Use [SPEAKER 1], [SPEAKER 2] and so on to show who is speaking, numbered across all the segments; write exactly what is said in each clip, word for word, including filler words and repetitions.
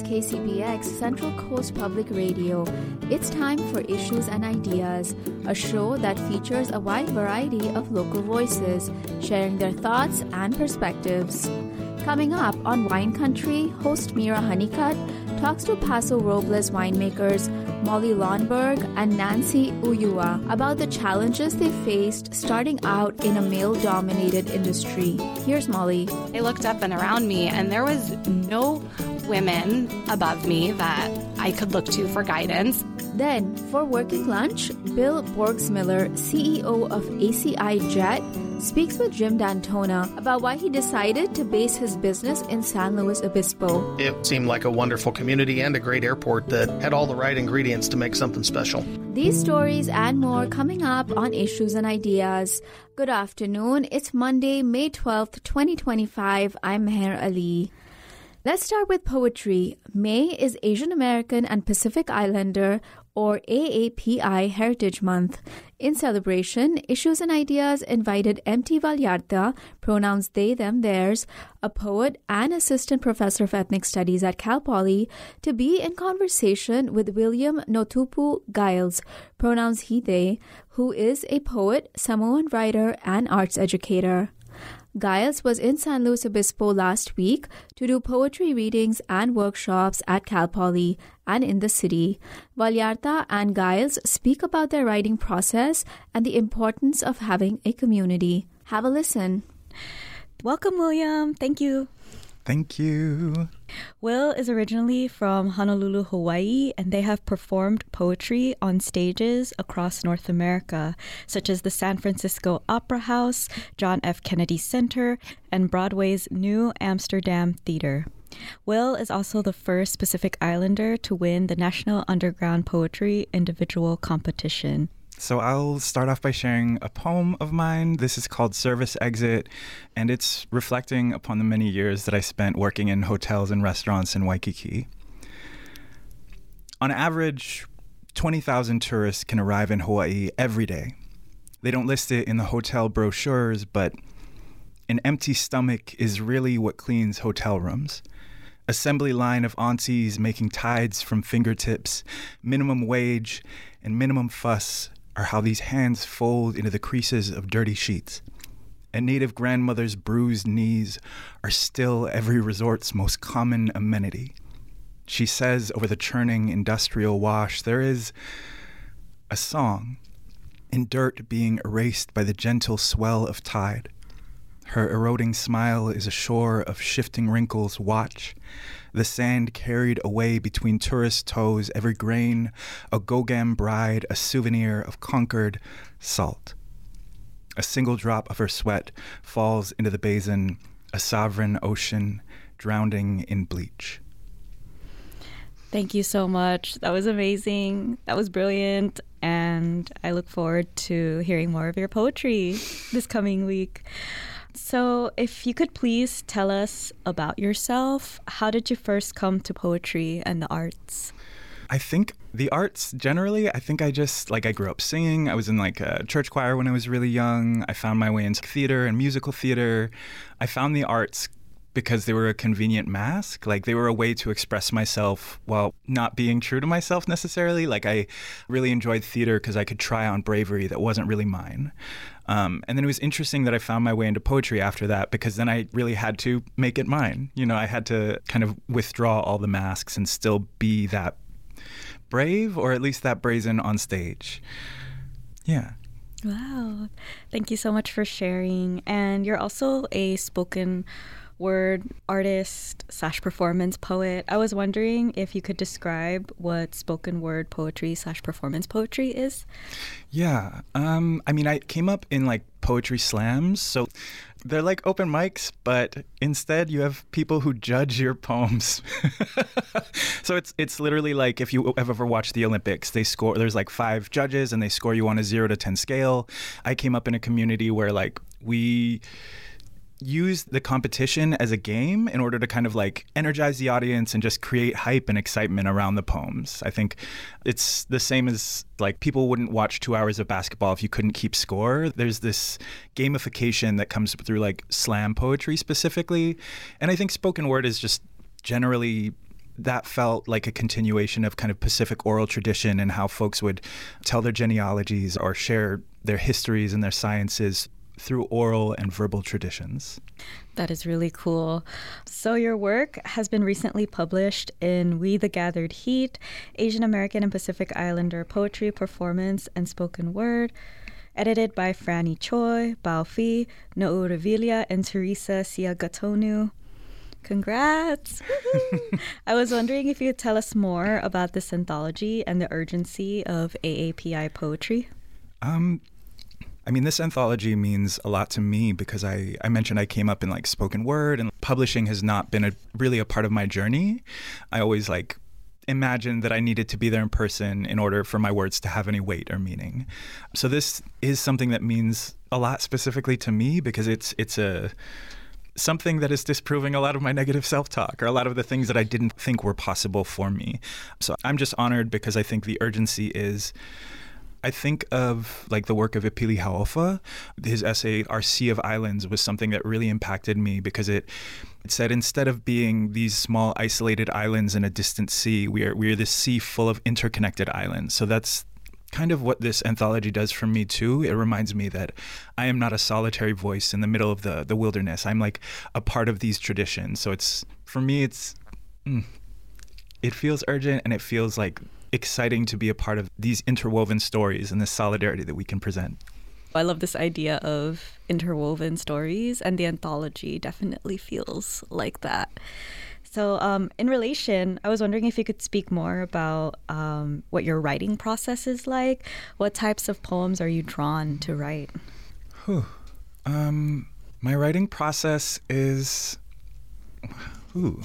[SPEAKER 1] is K C B X Central Coast Public Radio. It's time for Issues and Ideas, a show that features a wide variety of local voices, sharing their thoughts and perspectives. Coming up on Wine Country, host Mira Honeycutt talks to Paso Robles winemakers Molly Lonberg and Nancy Uyua about the challenges they faced starting out in a male-dominated industry. Here's Molly.
[SPEAKER 2] I looked up and around me, and there was no women above me that I could look to for guidance.
[SPEAKER 1] Then, for Working Lunch, Bill Borgsmiller, C E O of A C I Jet, speaks with Jim D'Antona about why he decided to base his business in San Luis Obispo.
[SPEAKER 3] It seemed like a wonderful community and a great airport that had all the right ingredients to make something special.
[SPEAKER 1] These stories and more coming up on Issues and Ideas. Good afternoon. It's Monday, May twelfth, twenty twenty-five. I'm Meher Ali. Let's start with poetry. May is Asian American and Pacific Islander, or A A P I Heritage Month. In celebration, Issues and Ideas invited M T Vallarta, pronouns they, them, theirs, a poet and assistant professor of ethnic studies at Cal Poly, to be in conversation with William Notupu Giles, pronouns he, they, who is a poet, Samoan writer, and arts educator. Giles was in San Luis Obispo last week to do poetry readings and workshops at Cal Poly and in the city. Vallarta and Giles speak about their writing process and the importance of having a community. Have a listen.
[SPEAKER 4] Welcome, William. Thank you.
[SPEAKER 5] Thank you.
[SPEAKER 4] Will is originally from Honolulu, Hawaii, and they have performed poetry on stages across North America, such as the San Francisco Opera House, John F. Kennedy Center, and Broadway's New Amsterdam Theater. Will is also the first Pacific Islander to win the National Underground Poetry Individual Competition.
[SPEAKER 5] So I'll start off by sharing a poem of mine. This is called Service Exit, and it's reflecting upon the many years that I spent working in hotels and restaurants in Waikiki. On average, twenty thousand tourists can arrive in Hawaii every day. They don't list it in the hotel brochures, but an empty stomach is really what cleans hotel rooms. Assembly line of aunties making tides from fingertips, minimum wage, and minimum fuss are how these hands fold into the creases of dirty sheets. And native grandmother's bruised knees are still every resort's most common amenity. She says over the churning industrial wash, there is a song in dirt being erased by the gentle swell of tide. Her eroding smile is a shore of shifting wrinkles. Watch the sand carried away between tourist toes, every grain, a Gogam bride, a souvenir of conquered salt. A single drop of her sweat falls into the basin, a sovereign ocean drowning in bleach.
[SPEAKER 4] Thank you so much. That was amazing. That was brilliant. And I look forward to hearing more of your poetry this coming week. So if you could please tell us about yourself, how did you first come to poetry and the arts?
[SPEAKER 5] I think the arts generally, I think I just, like I grew up singing. I was in like a church choir when I was really young. I found my way into theater and musical theater. I found the arts because they were a convenient mask. Like they were a way to express myself while not being true to myself necessarily. Like I really enjoyed theater because I could try on bravery that wasn't really mine. Um, and then it was interesting that I found my way into poetry after that, because then I really had to make it mine. You know, I had to kind of withdraw all the masks and still be that brave, or at least that brazen on stage. Yeah.
[SPEAKER 4] Wow. Thank you so much for sharing. And you're also a spoken word artist slash performance poet. I was wondering if you could describe what spoken word poetry slash performance poetry is.
[SPEAKER 5] Yeah. Um, I mean, I came up in like poetry slams. So they're like open mics, but instead you have people who judge your poems. So it's it's literally like if you have ever watched the Olympics, they score, there's like five judges and they score you on a zero to ten scale. I came up in a community where like we use the competition as a game in order to kind of like energize the audience and just create hype and excitement around the poems. I think it's the same as like people wouldn't watch two hours of basketball if you couldn't keep score. There's this gamification that comes through like slam poetry specifically. And I think spoken word is just generally that felt like a continuation of kind of Pacific oral tradition and how folks would tell their genealogies or share their histories and their sciences through oral and verbal traditions.
[SPEAKER 4] That is really cool. So your work has been recently published in We the Gathered Heat, Asian American and Pacific Islander Poetry, Performance, and Spoken Word, edited by Franny Choi, Bao Phi, No'u Revilia, and Teresa Siagatonu. Congrats! I was wondering if you could tell us more about this anthology and the urgency of A A P I poetry.
[SPEAKER 5] Um, I mean, this anthology means a lot to me because I, I mentioned I came up in like spoken word, and publishing has not been a, really a part of my journey. I always like imagined that I needed to be there in person in order for my words to have any weight or meaning. So this is something that means a lot specifically to me because it's it's a something that is disproving a lot of my negative self-talk or a lot of the things that I didn't think were possible for me. So I'm just honored because I think the urgency is, I think of like the work of Epili Hau'ofa. His essay, Our Sea of Islands, was something that really impacted me because it, it said instead of being these small isolated islands in a distant sea, we are, we are this sea full of interconnected islands. So that's kind of what this anthology does for me too. It reminds me that I am not a solitary voice in the middle of the, the wilderness. I'm like a part of these traditions. So it's, for me, it's, mm, it feels urgent and it feels like exciting to be a part of these interwoven stories and this solidarity that we can present.
[SPEAKER 4] I love this idea of interwoven stories, and the anthology definitely feels like that. So um, in relation, I was wondering if you could speak more about um, what your writing process is like. What types of poems are you drawn to write?
[SPEAKER 5] Whew. Um, my writing process is... Ooh.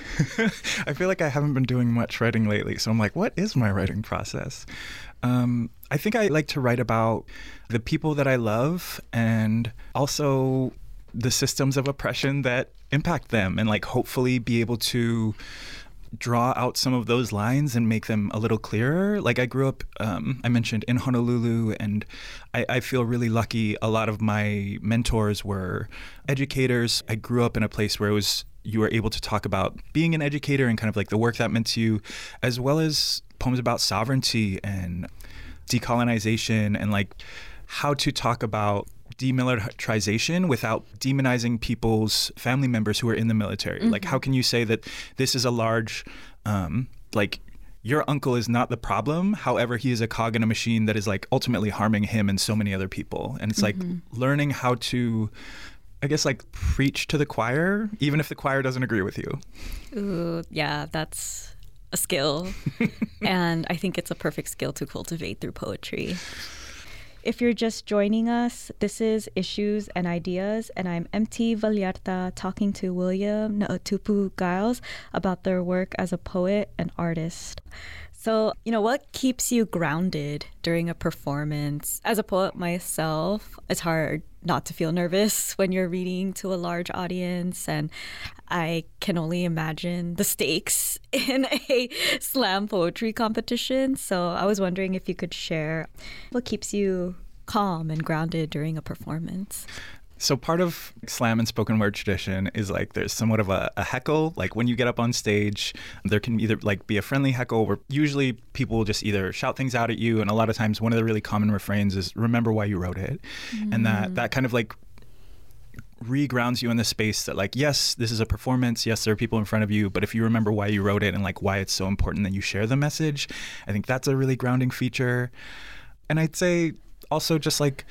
[SPEAKER 5] I feel like I haven't been doing much writing lately. So I'm like, what is my writing process? Um, I think I like to write about the people that I love and also the systems of oppression that impact them, and like hopefully be able to draw out some of those lines and make them a little clearer. Like I grew up, um, I mentioned, in Honolulu, and I, I feel really lucky. A lot of my mentors were educators. I grew up in a place where it was you were able to talk about being an educator and kind of like the work that meant to you, as well as poems about sovereignty and decolonization and like how to talk about demilitarization without demonizing people's family members who are in the military. Mm-hmm. Like, how can you say that this is a large, um, like, your uncle is not the problem. However, he is a cog in a machine that is like ultimately harming him and so many other people. And it's mm-hmm. like learning how to, I guess, like preach to the choir, even if the choir doesn't agree with you.
[SPEAKER 4] Ooh, yeah, that's a skill. And I think it's a perfect skill to cultivate through poetry. If you're just joining us, this is Issues and Ideas, and I'm M T Vallarta talking to William Naatupu Giles about their work as a poet and artist. So, you know, what keeps you grounded during a performance? As a poet myself, it's hard not to feel nervous when you're reading to a large audience, and I can only imagine the stakes in a slam poetry competition. So I was wondering if you could share what keeps you calm and grounded during a performance.
[SPEAKER 5] So part of slam and spoken word tradition is like there's somewhat of a, a heckle. Like when you get up on stage, there can either like be a friendly heckle where usually people will just either shout things out at you. And a lot of times one of the really common refrains is remember why you wrote it. Mm. And that, that kind of like re-grounds you in the space that like, yes, this is a performance. Yes, there are people in front of you. But if you remember why you wrote it and like why it's so important that you share the message, I think that's a really grounding feature. And I'd say also just like,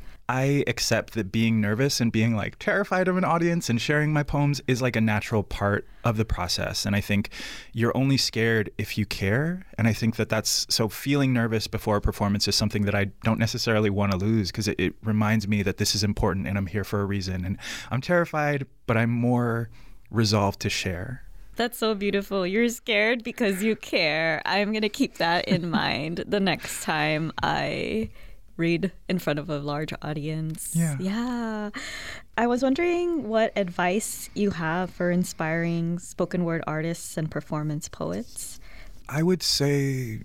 [SPEAKER 5] I accept that being nervous and being like terrified of an audience and sharing my poems is like a natural part of the process. And I think you're only scared if you care. And I think that that's, so feeling nervous before a performance is something that I don't necessarily want to lose because it, it reminds me that this is important and I'm here for a reason. And I'm terrified, but I'm more resolved to share.
[SPEAKER 4] That's so beautiful. You're scared because you care. I'm going to keep that in mind the next time I read in front of a large audience.
[SPEAKER 5] Yeah.
[SPEAKER 4] Yeah. I was wondering what advice you have for inspiring spoken word artists and performance poets.
[SPEAKER 5] I would say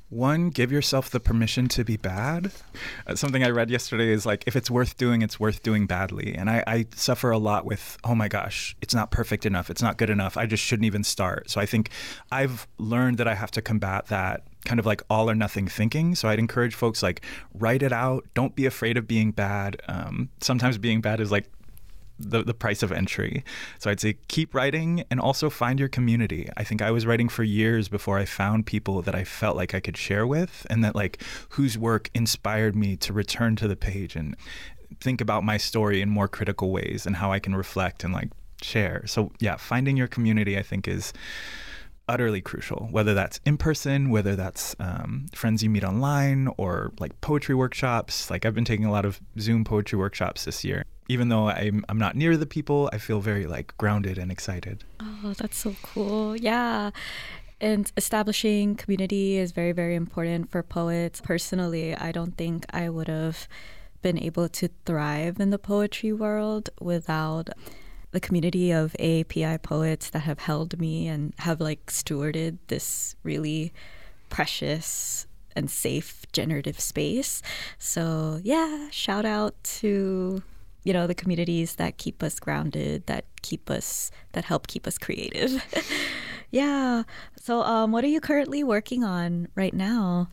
[SPEAKER 5] One, give yourself the permission to be bad. Uh, something I read yesterday is like, if it's worth doing, it's worth doing badly. And I, I suffer a lot with, oh my gosh, it's not perfect enough. It's not good enough. I just shouldn't even start. So I think I've learned that I have to combat that kind of like all or nothing thinking. So I'd encourage folks like, write it out. Don't be afraid of being bad. Um, sometimes being bad is like the the price of entry. So I'd say keep writing and also find your community. I think I was writing for years before I found people that I felt like I could share with and that like whose work inspired me to return to the page and think about my story in more critical ways and how I can reflect and like share. So yeah, finding your community I think is utterly crucial, whether that's in person, whether that's um, friends you meet online or like poetry workshops. Like I've been taking a lot of Zoom poetry workshops this year. Even though I'm, I'm not near the people, I feel very like grounded and excited.
[SPEAKER 4] Oh, that's so cool. Yeah. And establishing community is very, very important for poets. Personally, I don't think I would have been able to thrive in the poetry world without the community of A A P I poets that have held me and have like stewarded this really precious and safe generative space. So yeah, shout out to, you know, the communities that keep us grounded, that keep us, that help keep us creative. Yeah. So um, what are you currently working on right now?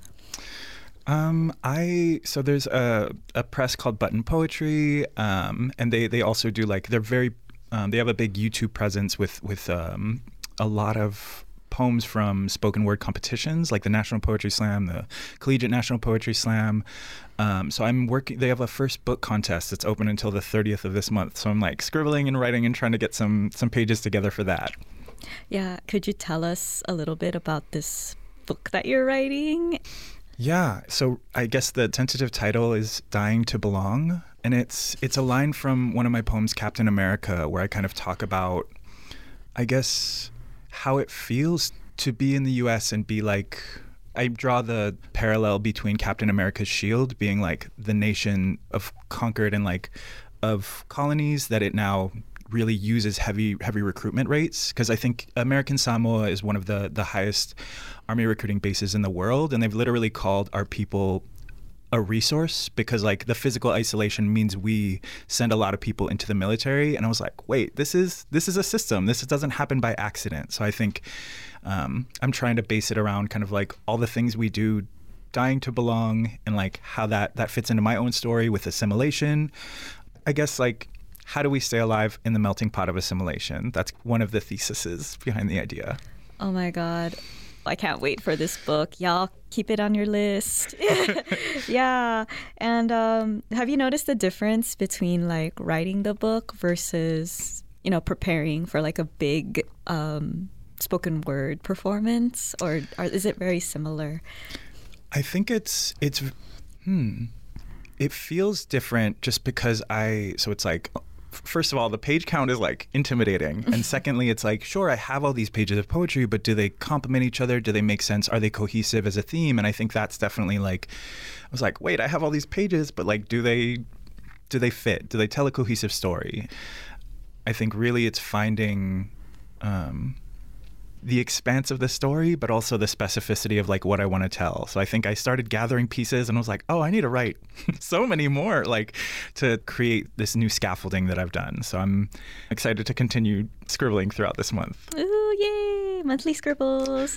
[SPEAKER 5] Um, I so there's a, a press called Button Poetry, um, and they, they also do like they're very um, they have a big YouTube presence with with um, a lot of poems from spoken word competitions like the National Poetry Slam, the Collegiate National Poetry Slam. Um, so I'm working. They have a first book contest that's open until the thirtieth of this month. So I'm like scribbling and writing and trying to get some some pages together for that.
[SPEAKER 4] Yeah, could you tell us a little bit about this book that you're writing?
[SPEAKER 5] Yeah, so I guess the tentative title is Dying to Belong, and it's it's a line from one of my poems, Captain America, where I kind of talk about, I guess, how it feels to be in the U S and be like, I draw the parallel between Captain America's shield being like the nation of conquered and like of colonies that it now really uses heavy heavy recruitment rates, because I think American Samoa is one of the the highest army recruiting bases in the world, and they've literally called our people a resource because like the physical isolation means we send a lot of people into the military. And I was like, wait, this is this is a system. This doesn't happen by accident. So I think um, I'm trying to base it around kind of like all the things we do dying to belong and like how that that fits into my own story with assimilation. I guess like, how do we stay alive in the melting pot of assimilation? That's one of the theses behind the idea.
[SPEAKER 4] Oh my God. I can't wait for this book. Y'all keep it on your list. Yeah. And um, have you noticed the difference between like writing the book versus, you know, preparing for like a big um, spoken word performance? Or, or is it very similar?
[SPEAKER 5] I think it's, it's, hmm. It feels different just because I, so it's like, first of all, the page count is like intimidating. And secondly, it's like, sure, I have all these pages of poetry, but do they complement each other? Do they make sense? Are they cohesive as a theme? And I think that's definitely like, I was like, wait, I have all these pages, but like, do they, do they fit? Do they tell a cohesive story? I think really it's finding um, the expanse of the story, but also the specificity of like what I want to tell. So I think I started gathering pieces and I was like, oh, I need to write so many more, like to create this new scaffolding that I've done. So I'm excited to continue scribbling throughout this month.
[SPEAKER 4] Ooh, yay, monthly scribbles.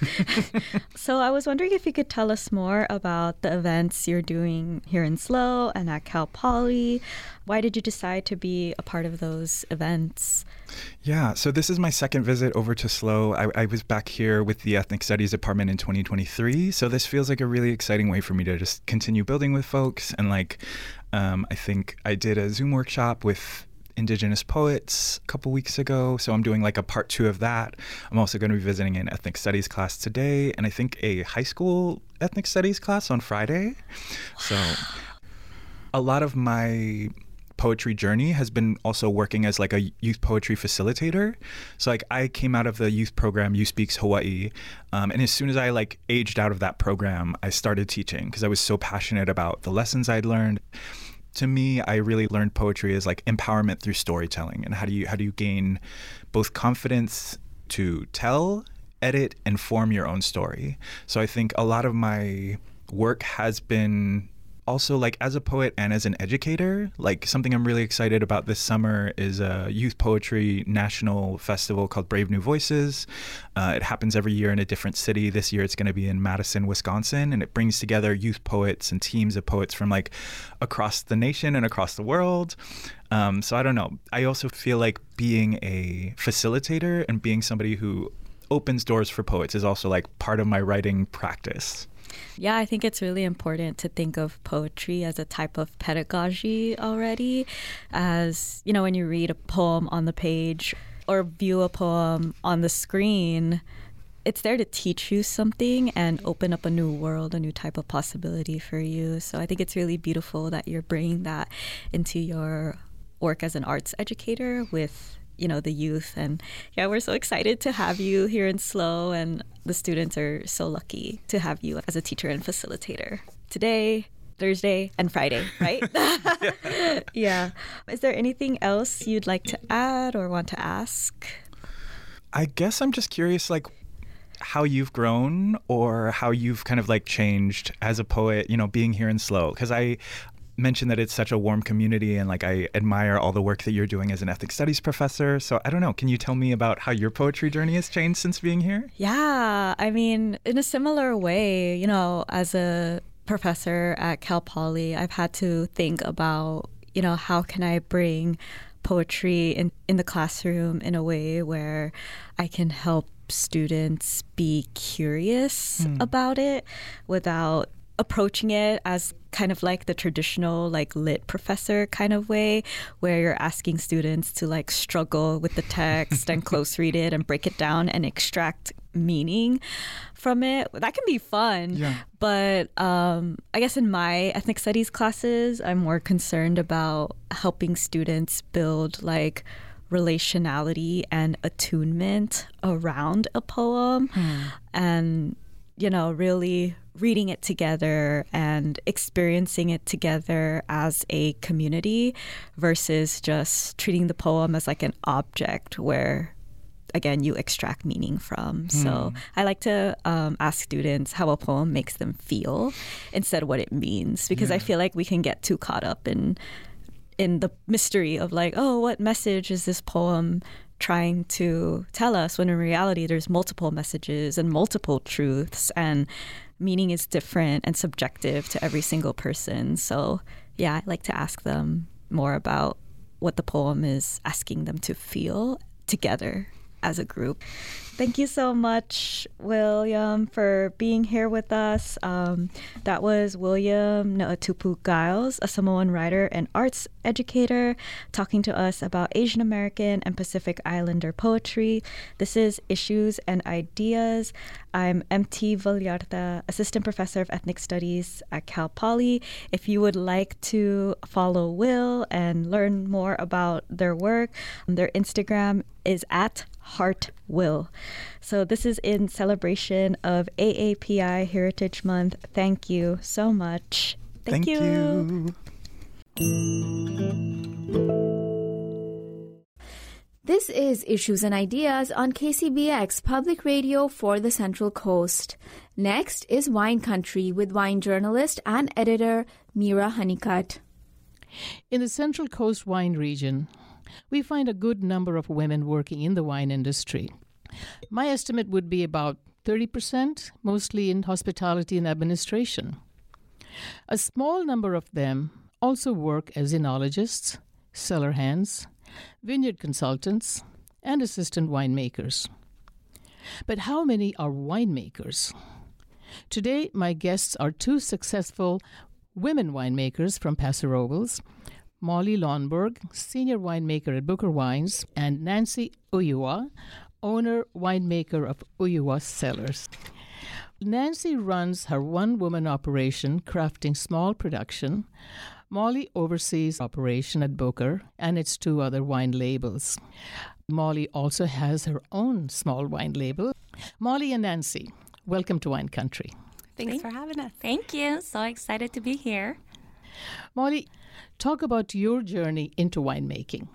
[SPEAKER 4] So I was wondering if you could tell us more about the events you're doing here in S L O and at Cal Poly. Why did you decide to be a part of those events?
[SPEAKER 5] Yeah, so this is my second visit over to S L O. I, I was back here with the Ethnic Studies Department in twenty twenty-three. So this feels like a really exciting way for me to just continue building with folks. And like, um, I think I did a Zoom workshop with Indigenous poets a couple weeks ago. So I'm doing like a part two of that. I'm also going to be visiting an ethnic studies class today, and I think a high school ethnic studies class on Friday. So a lot of my poetry journey has been also working as like a youth poetry facilitator. So like I came out of the youth program Youth Speaks Hawaii, um, and as soon as I like aged out of that program, I started teaching because I was so passionate about the lessons I'd learned. To me, I really learned poetry as like empowerment through storytelling, and how do you how do you gain both confidence to tell edit and form your own story. So I think a lot of my work has been also like as a poet and as an educator. Like something I'm really excited about this summer is a youth poetry national festival called Brave New Voices. Uh, it happens every year in a different city. This year it's going to be in Madison, Wisconsin, and it brings together youth poets and teams of poets from like across the nation and across the world. Um, so I don't know. I also feel like being a facilitator and being somebody who opens doors for poets is also like part of my writing practice.
[SPEAKER 4] Yeah, I think it's really important to think of poetry as a type of pedagogy already. As, you know, when you read a poem on the page or view a poem on the screen, it's there to teach you something and open up a new world, a new type of possibility for you. So I think it's really beautiful that you're bringing that into your work as an arts educator with, you know, the youth. And yeah, we're so excited to have you here in SLO, and the students are so lucky to have you as a teacher and facilitator today, Thursday, and Friday, right? yeah. yeah. Is there anything else you'd like to add or want to ask?
[SPEAKER 5] I guess I'm just curious, like, how you've grown or how you've kind of like changed as a poet, you know, being here in SLO. Because I mentioned that it's such a warm community, and like I admire all the work that you're doing as an ethnic studies professor. So I don't know, can you tell me about how your poetry journey has changed since being here?
[SPEAKER 4] Yeah, I mean, in a similar way, you know, as a professor at Cal Poly, I've had to think about, you know, how can I bring poetry in, in the classroom in a way where I can help students be curious hmm. about it without approaching it as kind of like the traditional like lit professor kind of way, where you're asking students to like struggle with the text and close read it and break it down and extract meaning from it. That can be fun. Yeah. But um, I guess in my ethnic studies classes, I'm more concerned about helping students build like relationality and attunement around a poem hmm. and, you know, really reading it together and experiencing it together as a community versus just treating the poem as like an object where, again, you extract meaning from. Hmm. So I like to um, ask students how a poem makes them feel instead of what it means, because yeah. I feel like we can get too caught up in in the mystery of like, oh, what message is this poem trying to tell us, when in reality there's multiple messages and multiple truths, and meaning is different and subjective to every single person. So yeah, I like to ask them more about what the poem is asking them to feel together as a group. Thank you so much, William, for being here with us. Um, that was William Naatupu Giles, a Samoan writer and arts educator, talking to us about Asian American and Pacific Islander poetry. This is Issues and Ideas. I'm M T Vallarta, Assistant Professor of Ethnic Studies at Cal Poly. If you would like to follow Will and learn more about their work, their Instagram is at HeartWill. So this is in celebration of A A P I Heritage Month. Thank you so much. Thank,
[SPEAKER 5] Thank you.
[SPEAKER 4] you.
[SPEAKER 1] This is Issues and Ideas on K C B X Public Radio for the Central Coast. Next is Wine Country with wine journalist and editor Mira Honeycutt.
[SPEAKER 6] In the Central Coast wine region, we find a good number of women working in the wine industry. My estimate would be about thirty percent, mostly in hospitality and administration. A small number of them also work as enologists, cellar hands, vineyard consultants, and assistant winemakers. But how many are winemakers? Today, my guests are two successful women winemakers from Paso Robles, Molly Lonberg, senior winemaker at Booker Wines, and Nancy Uyua, owner winemaker of Uyua Cellars. Nancy runs her one-woman operation crafting small production. Molly oversees operation at Booker and its two other wine labels. Molly also has her own small wine label. Molly and Nancy, welcome to Wine Country.
[SPEAKER 2] Thanks Thank, for having us. Thank you. So excited to be here.
[SPEAKER 6] Molly, Talk about your journey into winemaking.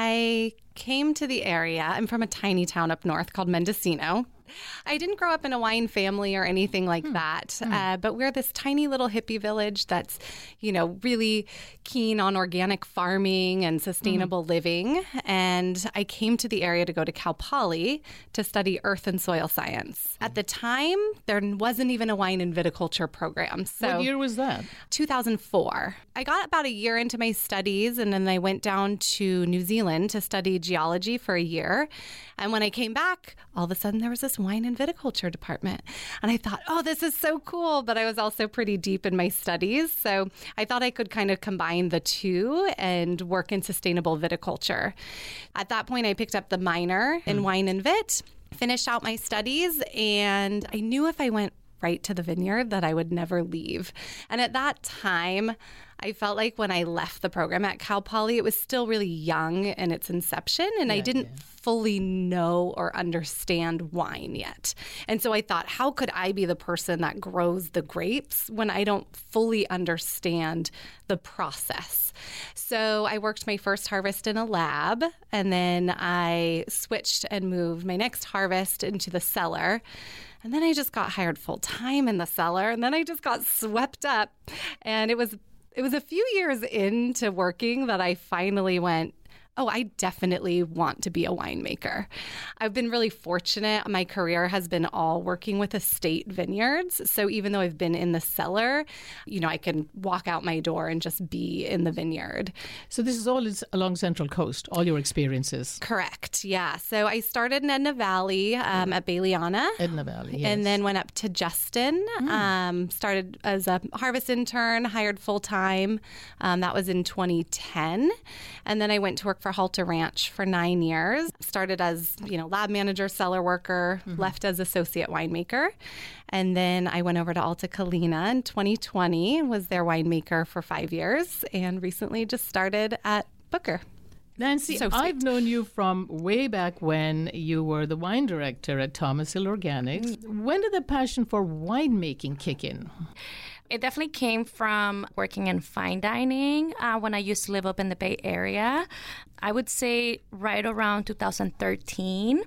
[SPEAKER 2] I came to the area. I'm from a tiny town up north called Mendocino. I didn't grow up in a wine family or anything like hmm. that, hmm. Uh, but we're this tiny little hippie village that's, you know, really keen on organic farming and sustainable hmm. living. And I came to the area to go to Cal Poly to study earth and soil science. At the time, there wasn't even a wine and viticulture program. So
[SPEAKER 6] what year was that?
[SPEAKER 2] two thousand four. I got about a year into my studies, and then I went down to New Zealand to study geology for a year. And when I came back, all of a sudden there was this wine and viticulture department. And I thought, oh, this is so cool. But I was also pretty deep in my studies. So I thought I could kind of combine the two and work in sustainable viticulture. At that point, I picked up the minor in mm. wine and vit, finished out my studies, and I knew if I went right to the vineyard that I would never leave. And at that time, I felt like when I left the program at Cal Poly, it was still really young in its inception, and yeah, I didn't yeah. fully know or understand wine yet. And so I thought, how could I be the person that grows the grapes when I don't fully understand the process? So I worked my first harvest in a lab, and then I switched and moved my next harvest into the cellar. And then I just got hired full time in the cellar, and then I just got swept up. And it was It was a few years into working that I finally went, oh, I definitely want to be a winemaker. I've been really fortunate. My career has been all working with estate vineyards. So even though I've been in the cellar, you know, I can walk out my door and just be in the vineyard.
[SPEAKER 6] So this is all along Central Coast, all your experiences?
[SPEAKER 2] Correct, yeah. So I started in Edna Valley um, at Bailiana.
[SPEAKER 6] Edna Valley, yes.
[SPEAKER 2] And then went up to Justin, mm. um, started as a harvest intern, hired full-time. Um, that was in twenty ten. And then I went to work for for Halter Ranch for nine years. Started as, you know, lab manager, cellar worker, mm-hmm. left as associate winemaker. And then I went over to Alta Colina in twenty twenty, was their winemaker for five years, and recently just started at Booker.
[SPEAKER 6] Nancy, so I've known you from way back when you were the wine director at Thomas Hill Organics. Mm. When did the passion for winemaking kick in?
[SPEAKER 7] It definitely came from working in fine dining uh, when I used to live up in the Bay Area. I would say right around two thousand thirteen,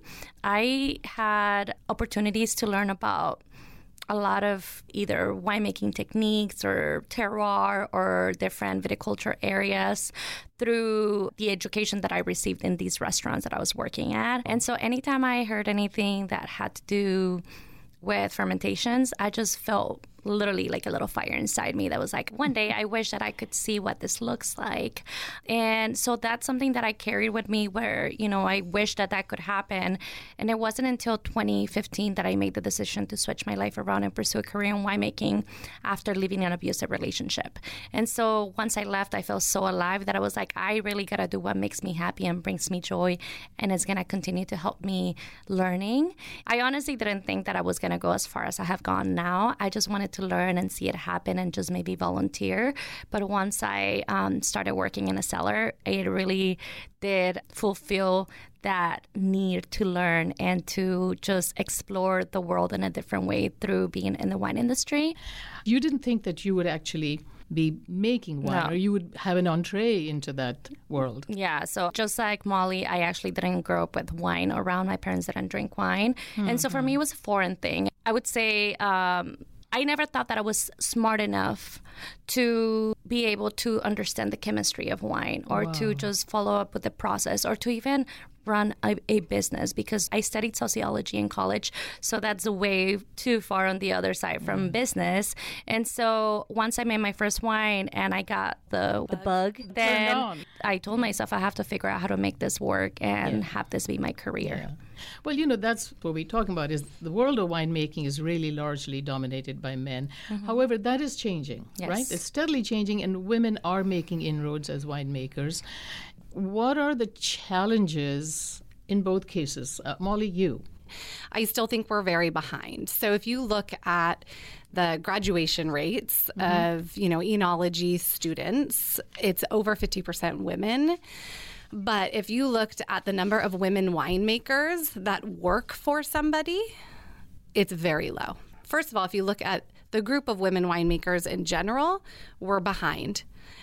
[SPEAKER 7] I had opportunities to learn about a lot of either winemaking techniques or terroir or different viticulture areas through the education that I received in these restaurants that I was working at. And so anytime I heard anything that had to do with fermentations, I just felt literally like a little fire inside me that was like, one day I wish that I could see what this looks like. And so that's something that I carried with me where, you know, I wish that that could happen. And it wasn't until twenty fifteen that I made the decision to switch my life around and pursue a career in winemaking after leaving an abusive relationship. And so once I left, I felt so alive that I was like, I really got to do what makes me happy and brings me joy and is going to continue to help me learning. I honestly didn't think that I was going to go as far as I have gone now. I just wanted to learn and see it happen and just maybe volunteer. But once I um, started working in a cellar, it really did fulfill that need to learn and to just explore the world in a different way through being in the wine industry.
[SPEAKER 6] You didn't think that you would actually be making wine,
[SPEAKER 7] no.
[SPEAKER 6] or you would have an entree into that world?
[SPEAKER 7] Yeah, so just like Molly, I actually didn't grow up with wine around. My parents didn't drink wine. Mm-hmm. And so for me, it was a foreign thing. I would say um, I never thought that I was smart enough to be able to understand the chemistry of wine or wow. to just follow up with the process or to even run a, a business, because I studied sociology in college. So that's way too far on the other side from mm. business. And so once I made my first wine and I got the, the bug, then I told myself I have to figure out how to make this work and yeah. have this be my career.
[SPEAKER 6] Yeah. Well, you know, that's what we're talking about is the world of winemaking is really largely dominated by men. Mm-hmm. However, that is changing,
[SPEAKER 7] yes.
[SPEAKER 6] right? It's steadily changing, and women are making inroads as winemakers. What are the challenges in both cases? Uh, Molly, you.
[SPEAKER 2] I still think we're very behind. So if you look at the graduation rates mm-hmm. of, you know, enology students, it's over fifty percent women. But if you looked at the number of women winemakers that work for somebody, it's very low. First of all, if you look at the group of women winemakers in general, we're behind.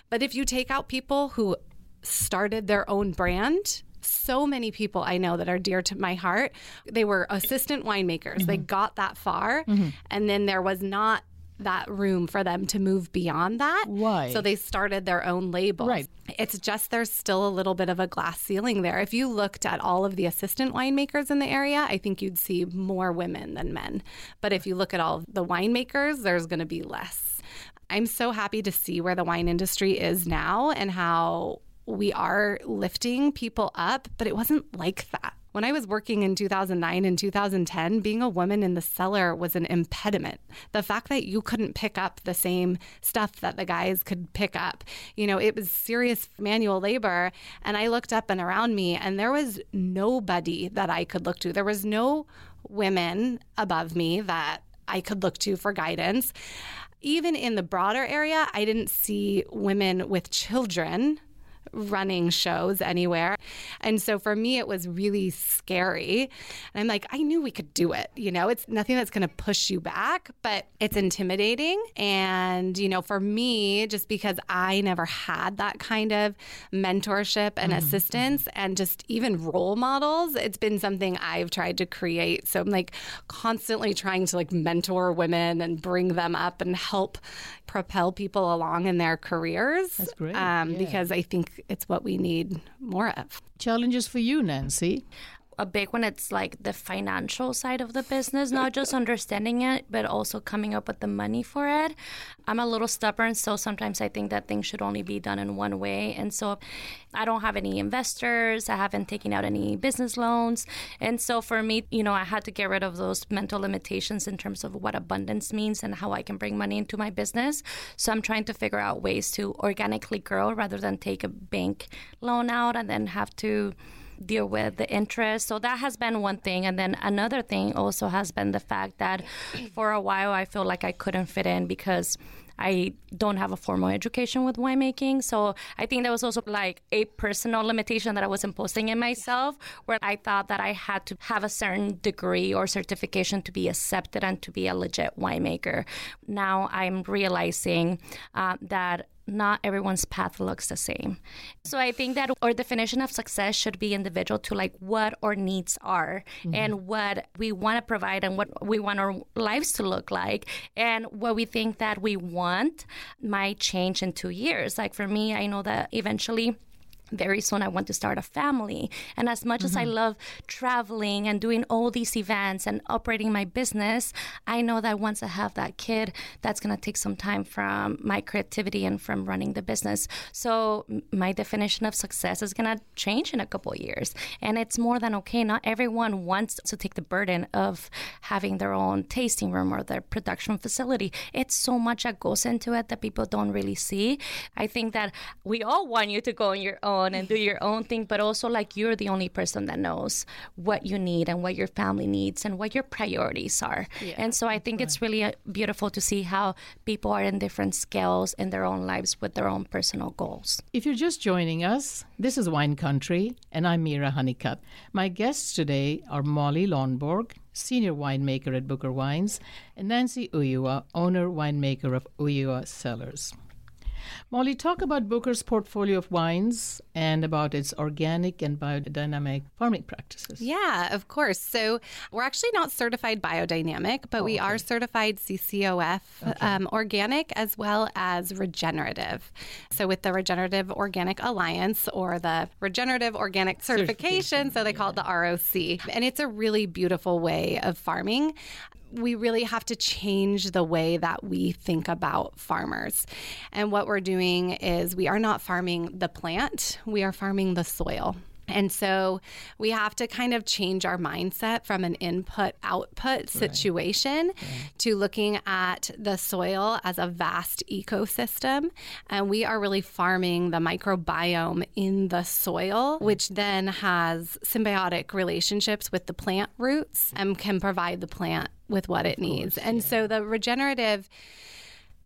[SPEAKER 2] But if you take out people who started their own brand, so many people I know that are dear to my heart, they were assistant winemakers. Mm-hmm. They got that far, mm-hmm. and then there was not that room for them to move beyond that.
[SPEAKER 6] Why?
[SPEAKER 2] So they started their own labels.
[SPEAKER 6] Right.
[SPEAKER 2] It's just there's still a little bit of a glass ceiling there. If you looked at all of the assistant winemakers in the area, I think you'd see more women than men. But if you look at all the winemakers, there's going to be less. I'm so happy to see where the wine industry is now and how we are lifting people up, but it wasn't like that. When I was working in two thousand nine and two thousand ten, being a woman in the cellar was an impediment. The fact that you couldn't pick up the same stuff that the guys could pick up, you know, it was serious manual labor. And I looked up and around me, and there was nobody that I could look to. There was no women above me that I could look to for guidance. Even in the broader area, I didn't see women with children running shows anywhere. And so for me, it was really scary. And I'm like, I knew we could do it. You know, it's nothing that's going to push you back, but it's intimidating. And, you know, for me, just because I never had that kind of mentorship and mm-hmm. assistance and just even role models, it's been something I've tried to create. So I'm like constantly trying to like mentor women and bring them up and help propel people along in their careers.
[SPEAKER 6] That's great.
[SPEAKER 2] Um,
[SPEAKER 6] yeah.
[SPEAKER 2] Because I think it's what we need more of.
[SPEAKER 6] Challenges for you, Nancy?
[SPEAKER 7] A big one, it's like the financial side of the business, not just understanding it, but also coming up with the money for it. I'm a little stubborn, so sometimes I think that things should only be done in one way. And so I don't have any investors. I haven't taken out any business loans. And so for me, you know, I had to get rid of those mental limitations in terms of what abundance means and how I can bring money into my business. So I'm trying to figure out ways to organically grow rather than take a bank loan out and then have to deal with the interest. So that has been one thing. And then another thing also has been the fact that for a while I feel like I couldn't fit in because I don't have a formal education with winemaking. So I think that was also like a personal limitation that I was imposing in myself, where I thought that I had to have a certain degree or certification to be accepted and to be a legit winemaker. Now I'm realizing uh, that not everyone's path looks the same. So I think that our definition of success should be individual to like what our needs are mm-hmm. and what we want to provide and what we want our lives to look like. And what we think that we want might change in two years. Like for me, I know that eventually very soon I want to start a family. And as much mm-hmm. as I love traveling and doing all these events and operating my business, I know that once I have that kid, that's going to take some time from my creativity and from running the business. So my definition of success is going to change in a couple of years. And it's more than okay. Not everyone wants to take the burden of having their own tasting room or their production facility. It's so much that goes into it that people don't really see. I think that we all want you to go on your own and do your own thing, but also like you're the only person that knows what you need and what your family needs and what your priorities are. Yeah, and so I think right. it's really uh, beautiful to see how people are in different scales in their own lives with their own personal goals.
[SPEAKER 6] If you're just joining us, this is Wine Country, and I'm Mira Honeycutt. My guests today are Molly Lonborg, senior winemaker at Booker Wines, and Nancy Uyua, owner winemaker of Uyua Cellars. Molly, talk about Booker's portfolio of wines and about its organic and biodynamic farming practices.
[SPEAKER 2] Yeah, of course. So we're actually not certified biodynamic, but oh, we okay. are certified C C O F okay. um, organic as well as regenerative. So with the Regenerative Organic Alliance or the Regenerative Organic Certification, Certification so they yeah. call it the R O C. And it's a really beautiful way of farming. We really have to change the way that we think about farmers. And what we're doing is we are not farming the plant, we are farming the soil. And so we have to kind of change our mindset from an input-output situation right. Right. to looking at the soil as a vast ecosystem. And we are really farming the microbiome in the soil, which then has symbiotic relationships with the plant roots and can provide the plant with what it needs. Course, and yeah. so the regenerative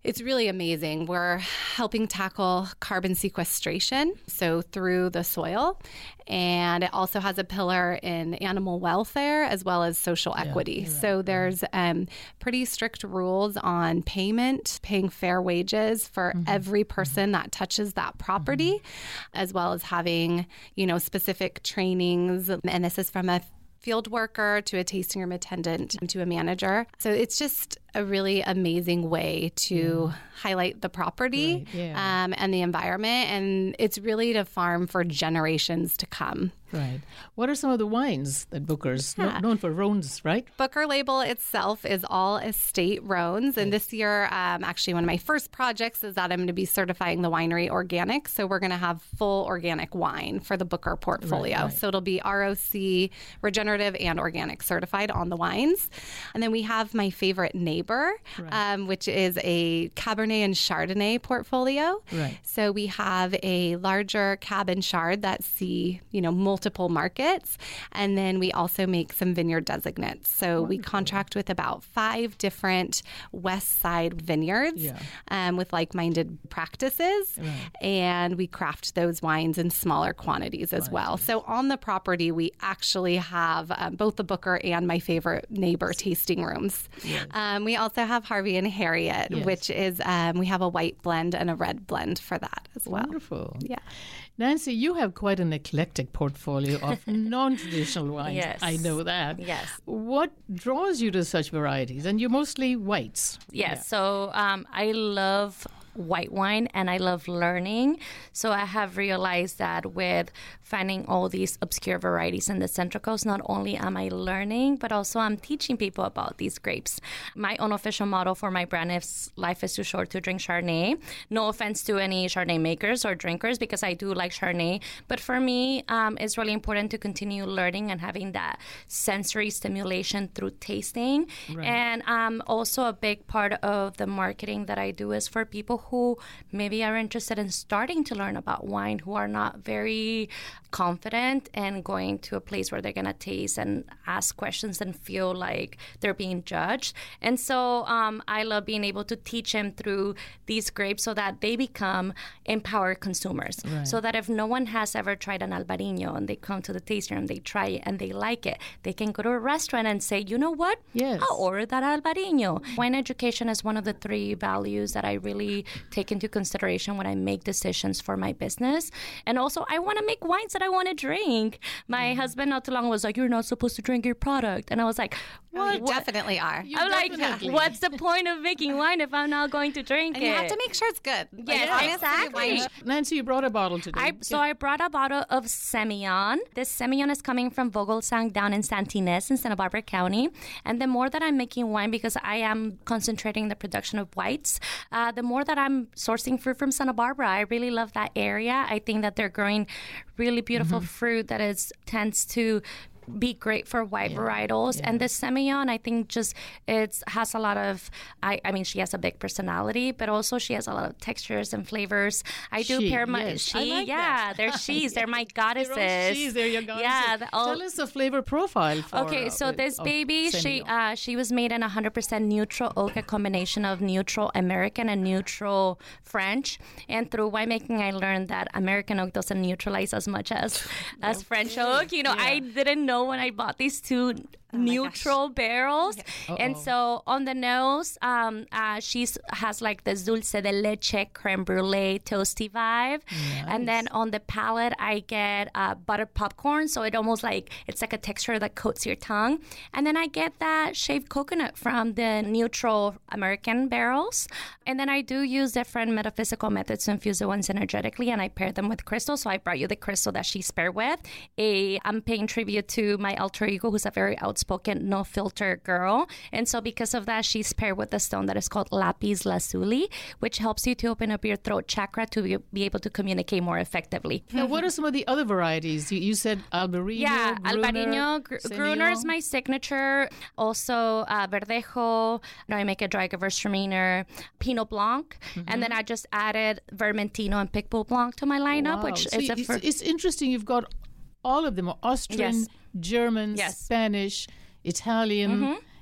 [SPEAKER 2] It's really amazing. We're helping tackle carbon sequestration, so through the soil. And it also has a pillar in animal welfare as well as social
[SPEAKER 6] Yeah,
[SPEAKER 2] equity.
[SPEAKER 6] right,
[SPEAKER 2] So there's um, pretty strict rules on payment, paying fair wages for
[SPEAKER 6] Mm-hmm.
[SPEAKER 2] every person mm-hmm. that touches that property, mm-hmm. as well as having, you know, specific trainings. And this is from a field worker to a tasting room attendant to a manager. So it's just a really amazing way to yeah. highlight the property
[SPEAKER 6] right, yeah.
[SPEAKER 2] um, and the environment. And it's really to farm for generations to come.
[SPEAKER 6] Right. What are some of the wines that Booker's
[SPEAKER 2] Yeah.
[SPEAKER 6] no, known for Rhones, right?
[SPEAKER 2] Booker label itself is all estate Rhones. And this year, um, actually, one of my first projects is that I'm going to be certifying the winery organic. So we're going to have full organic wine for the Booker portfolio.
[SPEAKER 6] Right, right.
[SPEAKER 2] So it'll be R O C, regenerative and organic certified on the wines. And then we have my favorite neighbor, right. um, which is a Cabernet and Chardonnay portfolio.
[SPEAKER 6] Right.
[SPEAKER 2] So we have a larger Cab and Chard that see, you know, multiple multiple markets. And then we also make some vineyard designates. So Wonderful. We contract with about five different West Side vineyards
[SPEAKER 6] yeah.
[SPEAKER 2] um, with like-minded practices.
[SPEAKER 6] Right.
[SPEAKER 2] And we craft those wines in smaller quantities as well. So on the property, we actually have um, both the Booker and my favorite neighbor tasting rooms.
[SPEAKER 6] Yes.
[SPEAKER 2] Um, we also have Harvey and Harriet,
[SPEAKER 6] Yes.
[SPEAKER 2] which is, um, we have a white blend and a red blend for that as well.
[SPEAKER 6] Wonderful.
[SPEAKER 2] Yeah.
[SPEAKER 6] Nancy, you have quite an eclectic portfolio of non-traditional wines.
[SPEAKER 7] Yes.
[SPEAKER 6] I know that.
[SPEAKER 7] Yes.
[SPEAKER 6] What draws you to such varieties? And you're mostly whites.
[SPEAKER 7] Yes.
[SPEAKER 6] Yeah.
[SPEAKER 7] So um, I love white wine and I love learning. So I have realized that with finding all these obscure varieties in the Central Coast, not only am I learning, but also I'm teaching people about these grapes. My unofficial motto for my brand is life is too short to drink Chardonnay. No offense to any Chardonnay makers or drinkers, because I do like Chardonnay. But for me, um, it's really important to continue learning and having that sensory stimulation through tasting.
[SPEAKER 6] Right.
[SPEAKER 7] And um, also a big part of the marketing that I do is for people who maybe are interested in starting to learn about wine, who are not very confident and going to a place where they're going to taste and ask questions and feel like they're being judged. And so um, I love being able to teach them through these grapes so that they become empowered consumers.
[SPEAKER 6] Right.
[SPEAKER 7] So that if no one has ever tried an Albarino and they come to the tasting room, they try it and they like it, they can go to a restaurant and say, you know what?
[SPEAKER 6] Yes.
[SPEAKER 7] I'll order that Albarino. Wine education is one of the three values that I really take into consideration when I make decisions for my business. And also, I want to make wines that I want to drink. My mm. husband not too long was like, you're not supposed to drink your product. And I was like,
[SPEAKER 2] well,
[SPEAKER 7] what?
[SPEAKER 2] you definitely are.
[SPEAKER 6] You
[SPEAKER 7] I'm
[SPEAKER 6] definitely.
[SPEAKER 7] like, what's the point of making wine if I'm not going to drink
[SPEAKER 2] and
[SPEAKER 7] it?
[SPEAKER 2] you have to make sure it's good.
[SPEAKER 7] Yes,
[SPEAKER 2] Like,
[SPEAKER 7] exactly.
[SPEAKER 2] wine-
[SPEAKER 6] Nancy, you brought a bottle today.
[SPEAKER 7] I, so I brought a bottle of Semillon. This Semillon is coming from Vogelsang down in Santa Ynez in Santa Barbara County. And the more that I'm making wine, because I am concentrating the production of whites, uh, the more that I'm sourcing fruit from Santa Barbara. I really love that area. I think that they're growing really beautiful mm-hmm. fruit that is tends to be great for white
[SPEAKER 6] yeah.
[SPEAKER 7] varietals.
[SPEAKER 6] Yeah.
[SPEAKER 7] And the Semillon, I think just it's has a lot of, I, I mean, she has a big personality, but also she has a lot of textures and flavors. I do
[SPEAKER 6] She,
[SPEAKER 7] pair my,
[SPEAKER 6] yes.
[SPEAKER 7] she,
[SPEAKER 6] I like
[SPEAKER 7] yeah,
[SPEAKER 6] that.
[SPEAKER 7] they're she's, they're my goddesses.
[SPEAKER 6] They're all she's, they're your goddesses.
[SPEAKER 7] Yeah. the- all-
[SPEAKER 6] Tell us the flavor profile for
[SPEAKER 7] Okay, so
[SPEAKER 6] uh,
[SPEAKER 7] this
[SPEAKER 6] of
[SPEAKER 7] baby, she
[SPEAKER 6] Semillon.
[SPEAKER 7] uh, she was made in one hundred percent neutral oak, a combination of neutral American and neutral French. And through winemaking, I learned that American oak doesn't neutralize as much as as French oak. You know,
[SPEAKER 6] Yeah.
[SPEAKER 7] I didn't know when I bought these two neutral barrels.
[SPEAKER 6] Uh-oh.
[SPEAKER 7] And so on the nose, um, uh, she has like the dulce de leche creme brulee toasty vibe.
[SPEAKER 6] Nice.
[SPEAKER 7] And then on the palate, I get uh, buttered popcorn. So it almost like, it's like a texture that coats your tongue. And then I get that shaved coconut from the neutral American barrels. And then I do use different metaphysical methods to infuse the ones energetically, and I pair them with crystal. So I brought you the crystal that she's paired with. A, I'm paying tribute to my alter ego, who's a very outspoken, no filter girl. And so because of that, she's paired with a stone that is called lapis lazuli, which helps you to open up your throat chakra to be, be able to communicate more effectively.
[SPEAKER 6] Now, what are some of the other varieties? You, you said Albarino,
[SPEAKER 7] Yeah,
[SPEAKER 6] Gruner,
[SPEAKER 7] Albarino, Gr-
[SPEAKER 6] Semillon.
[SPEAKER 7] Gruner is my signature. Also, uh, Verdejo. Now I make a dry Gewürztraminer, Pinot Blanc, mm-hmm. and then I just added Vermentino and Picpoul Blanc to my lineup,
[SPEAKER 6] Wow.
[SPEAKER 7] which
[SPEAKER 6] So
[SPEAKER 7] is a
[SPEAKER 6] it's,
[SPEAKER 7] fir-
[SPEAKER 6] it's interesting. You've got all of them: Austrian,
[SPEAKER 7] Yes.
[SPEAKER 6] German,
[SPEAKER 7] Yes.
[SPEAKER 6] Spanish, Italian.
[SPEAKER 7] Mm-hmm.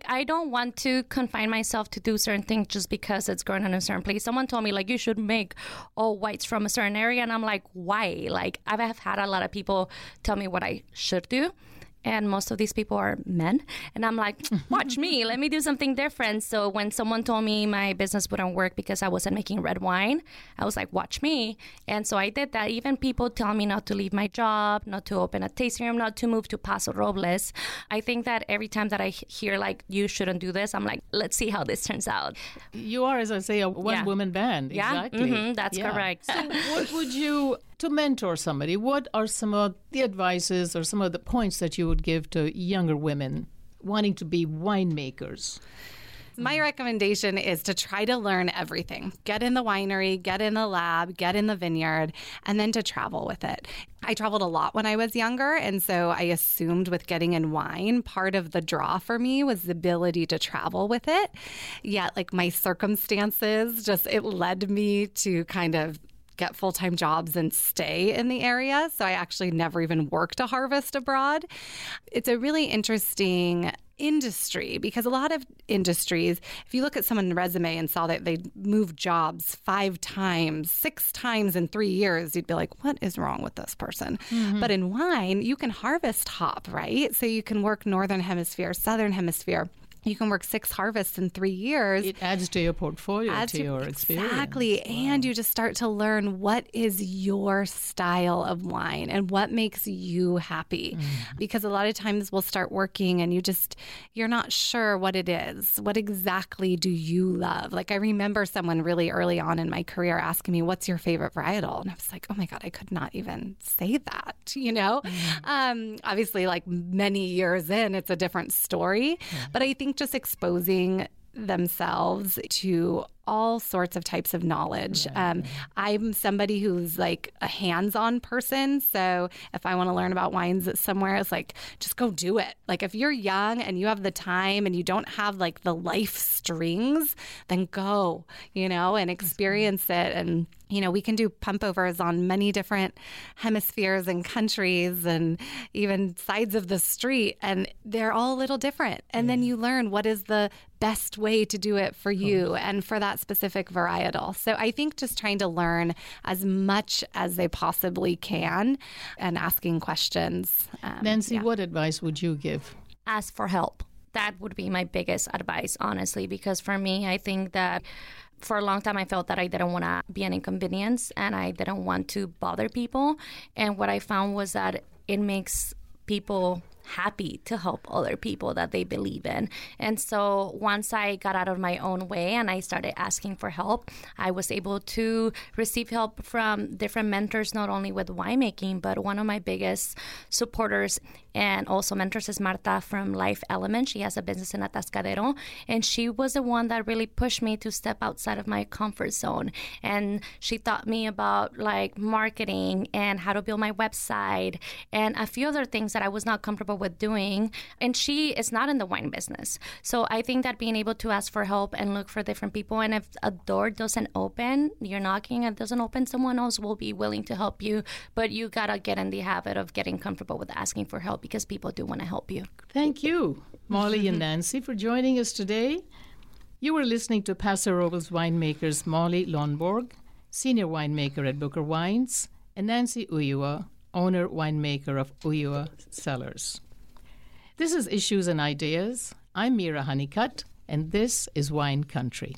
[SPEAKER 7] I don't want to confine myself to do certain things just because it's growing in a certain place. Someone told me, like, you should make all whites from a certain area. And I'm like, why? Like, I have had a lot of people tell me what I should do. And most of these people are men. And I'm like, watch me. Let me do something different. So when someone told me my business wouldn't work because I wasn't making red wine, I was like, watch me. And so I did that. Even people tell me not to leave my job, not to open a tasting room, not to move to Paso Robles. I think that every time that I hear, like, you shouldn't do this, I'm like, let's see how this turns out.
[SPEAKER 6] You are, as I say, a one-woman yeah. band.
[SPEAKER 7] Yeah,
[SPEAKER 6] exactly.
[SPEAKER 7] Mm-hmm. That's yeah. correct.
[SPEAKER 6] So what would you... To mentor somebody, what are some of the advices or some of the points that you would give to younger women wanting to be winemakers?
[SPEAKER 2] My recommendation is to try to learn everything. Get in the winery, get in the lab, get in the vineyard, and then to travel with it. I traveled a lot when I was younger, and so I assumed with getting in wine, part of the draw for me was the ability to travel with it. Yet, like, my circumstances, just it led me to kind of get full-time jobs and stay in the area. So I actually never even worked a harvest abroad. It's a really interesting industry because a lot of industries, if you look at someone's resume and saw that they moved jobs five times, six times in three years, you'd be like, what is wrong with this person? Mm-hmm. But in wine, you can harvest hop, right? So you can work Northern Hemisphere, Southern Hemisphere. You can work six harvests in three years.
[SPEAKER 6] It adds to your portfolio,
[SPEAKER 2] adds
[SPEAKER 6] to,
[SPEAKER 2] to
[SPEAKER 6] your experience.
[SPEAKER 2] Exactly. Wow. And you just start to learn what is your style of wine and what makes you happy. Mm-hmm. Because a lot of times we'll start working and you just, you're not sure what it is. What exactly do you love? Like, I remember someone really early on in my career asking me, what's your favorite varietal? And I was like, oh my God, I could not even say that, you know? Mm-hmm. Um, obviously, like many years in, it's a different story. Mm-hmm. But I think just exposing themselves to all sorts of types of knowledge. Right. Um, I'm somebody who's like a hands-on person. So if I want to learn about wines somewhere, it's like, just go do it. Like if you're young and you have the time and you don't have like the life strings, then go, you know, and experience it. And, you know, we can do pump overs on many different hemispheres and countries and even sides of the street. And they're all a little different. And yeah. then you learn what is the best way to do it for you and for that specific varietal. So I think just trying to learn as much as they possibly can and asking questions. Um,
[SPEAKER 6] Nancy,
[SPEAKER 2] yeah.
[SPEAKER 6] what advice would you give?
[SPEAKER 7] Ask for help. That would be my biggest advice, honestly, because for me, I think that for a long time, I felt that I didn't want to be an inconvenience and I didn't want to bother people. And what I found was that it makes people happy to help other people that they believe in. And so once I got out of my own way and I started asking for help, I was able to receive help from different mentors, not only with winemaking, but one of my biggest supporters and also mentors is Marta from Life Element. She has a business in Atascadero, and she was the one that really pushed me to step outside of my comfort zone. And she taught me about like marketing and how to build my website and a few other things that I was not comfortable with doing. And she is not in the wine business. So I think that being able to ask for help and look for different people, and if a door doesn't open, you're knocking, it doesn't open, someone else will be willing to help you. But you got to get in the habit of getting comfortable with asking for help, because people do want to help you.
[SPEAKER 6] Thank you, Molly and Nancy, for joining us today. You were listening to Paso Robles winemakers Molly Lonborg, senior winemaker at Booker Wines, and Nancy Ulloa, owner winemaker of Ulloa Cellars. This is Issues and Ideas. I'm Mira Honeycutt, and this is Wine Country.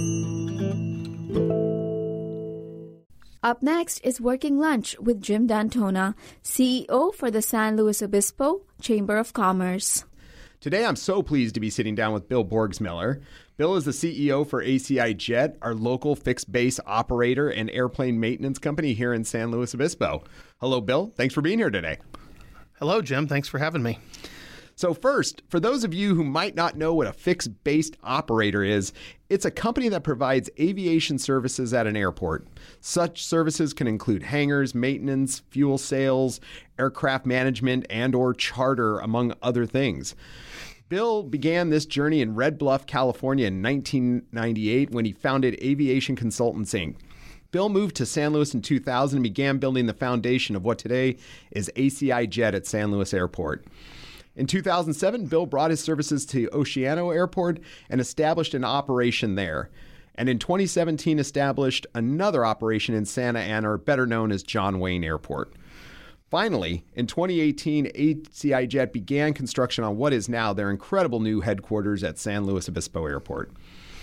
[SPEAKER 1] Up next is Working Lunch with Jim D'Antona, C E O for the San Luis Obispo Chamber of Commerce.
[SPEAKER 8] Today, I'm so pleased to be sitting down with Bill Borgsmiller. Bill is the C E O for A C I Jet, our local fixed-base operator and airplane maintenance company here in San Luis Obispo. Hello, Bill. Thanks for being here today.
[SPEAKER 3] Hello, Jim. Thanks for having me.
[SPEAKER 8] So first, for those of you who might not know what a fixed-based operator is, it's a company that provides aviation services at an airport. Such services can include hangars, maintenance, fuel sales, aircraft management, and or charter, among other things. Bill began this journey in Red Bluff, California in nineteen ninety-eight when he founded Aviation Consultants, Incorporated. Bill moved to San Luis in two thousand and began building the foundation of what today is A C I Jet at San Luis Airport. In two thousand seven, Bill brought his services to Oceano Airport and established an operation there. And in twenty seventeen, established another operation in Santa Ana, better known as John Wayne Airport. Finally, in twenty eighteen, A C I Jet began construction on what is now their incredible new headquarters at San Luis Obispo Airport.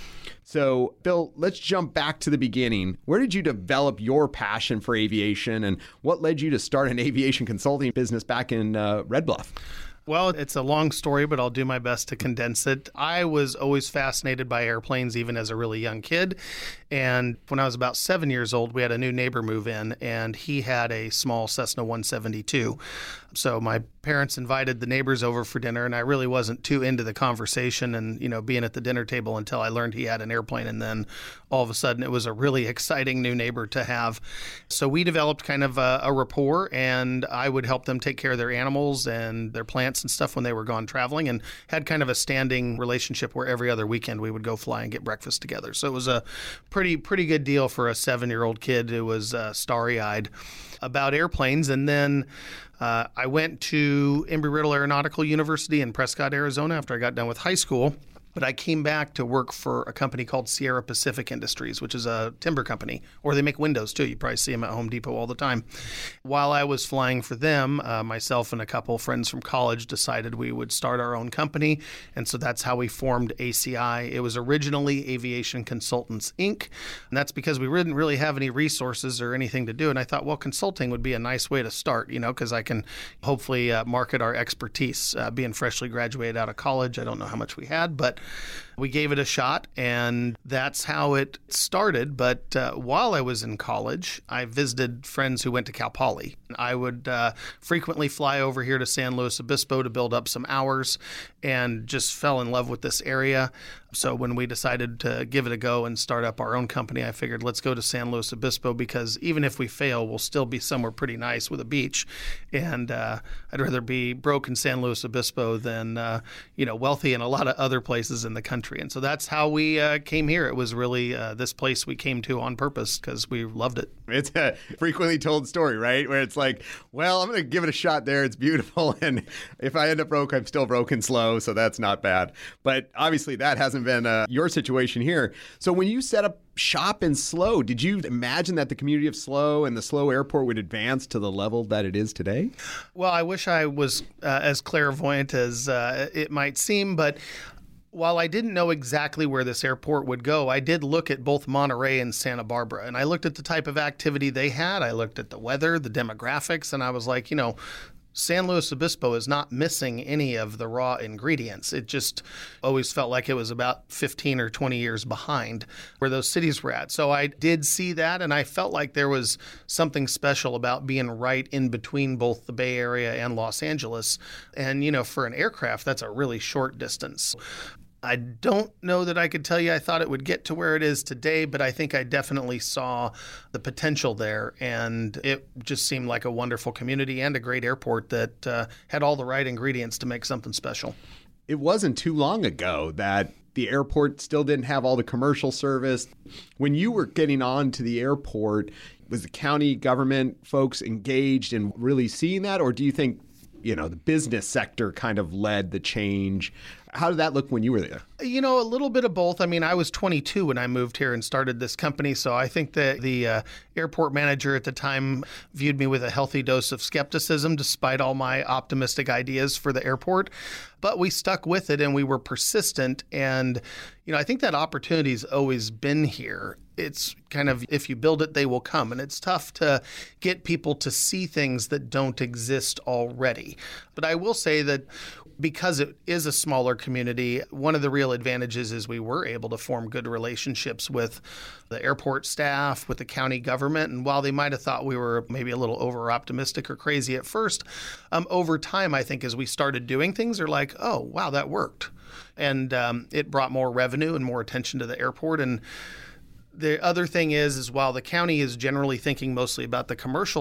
[SPEAKER 8] So, Bill, let's jump back to the beginning. Where did you develop your passion for aviation, and what led you to start an aviation consulting business back in uh, Red Bluff?
[SPEAKER 3] Well, it's a long story, but I'll do my best to condense it. I was always fascinated by airplanes, even as a really young kid. And when I was about seven years old, we had a new neighbor move in, and he had a small Cessna one seventy-two. So my parents invited the neighbors over for dinner, and I really wasn't too into the conversation and, you know, being at the dinner table until I learned he had an airplane. And then all of a sudden, it was a really exciting new neighbor to have. So we developed kind of a, a rapport, and I would help them take care of their animals and their plants and stuff when they were gone traveling, and had kind of a standing relationship where every other weekend we would go fly and get breakfast together. So it was a pretty, pretty good deal for a seven-year-old kid who was uh, starry-eyed about airplanes. And then uh, I went to Embry-Riddle Aeronautical University in Prescott, Arizona after I got done with high school. But I came back to work for a company called Sierra Pacific Industries, which is a timber company, or they make windows too. You probably see them at Home Depot all the time. While I was flying for them, uh, myself and a couple of friends from college decided we would start our own company. And so that's how we formed A C I. It was originally Aviation Consultants, Incorporated. And that's because we didn't really have any resources or anything to do. And I thought, well, consulting would be a nice way to start, you know, because I can hopefully uh, market our expertise. Uh, being freshly graduated out of college, I don't know how much we had, but we gave it a shot, and that's how it started. But uh, while I was in college, I visited friends who went to Cal Poly. I would uh, frequently fly over here to San Luis Obispo to build up some hours, and just fell in love with this area. So when we decided to give it a go and start up our own company, I figured let's go to San Luis Obispo, because even if we fail, we'll still be somewhere pretty nice with a beach. And uh, I'd rather be broke in San Luis Obispo than uh, you know wealthy in a lot of other places in the country. And so that's how we uh, came here. It was really uh, this place we came to on purpose because we loved it.
[SPEAKER 8] It's a frequently told story, right? Where it's like, well, I'm going to give it a shot there. It's beautiful. And if I end up broke, I'm still broke and slow. So that's not bad. But obviously that hasn't been uh, your situation here. So when you set up shop in SLO, did you imagine that the community of SLO and the SLO airport would advance to the level that it is today?
[SPEAKER 3] Well, I wish I was uh, as clairvoyant as uh, it might seem, but while I didn't know exactly where this airport would go, I did look at both Monterey and Santa Barbara, and I looked at the type of activity they had. I looked at the weather, the demographics, and I was like, you know, San Luis Obispo is not missing any of the raw ingredients. It just always felt like it was about fifteen or twenty years behind where those cities were at. So I did see that, and I felt like there was something special about being right in between both the Bay Area and Los Angeles. And, you know, for an aircraft, that's a really short distance. I don't know that I could tell you I thought it would get to where it is today, but I think I definitely saw the potential there, and it just seemed like a wonderful community and a great airport that uh, had all the right ingredients to make something special.
[SPEAKER 8] It wasn't too long ago that the airport still didn't have all the commercial service. When you were getting on to the airport, was the county government folks engaged in really seeing that, or do you think, you know, the business sector kind of led the change? How did that look when you were there?
[SPEAKER 3] You know, a little bit of both. I mean, I was twenty-two when I moved here and started this company, so I think that the uh, airport manager at the time viewed me with a healthy dose of skepticism, despite all my optimistic ideas for the airport. But we stuck with it, and we were persistent. And, you know, I think that opportunity's always been here. It's kind of, if you build it, they will come. And it's tough to get people to see things that don't exist already. But I will say that because it is a smaller community, one of the real advantages is we were able to form good relationships with the airport staff, with the county government. And while they might have thought we were maybe a little over optimistic or crazy at first, um, over time, I think as we started doing things, they're like, oh, wow, that worked. And um, it brought more revenue and more attention to the airport. And the other thing is, is while the county is generally thinking mostly about the commercial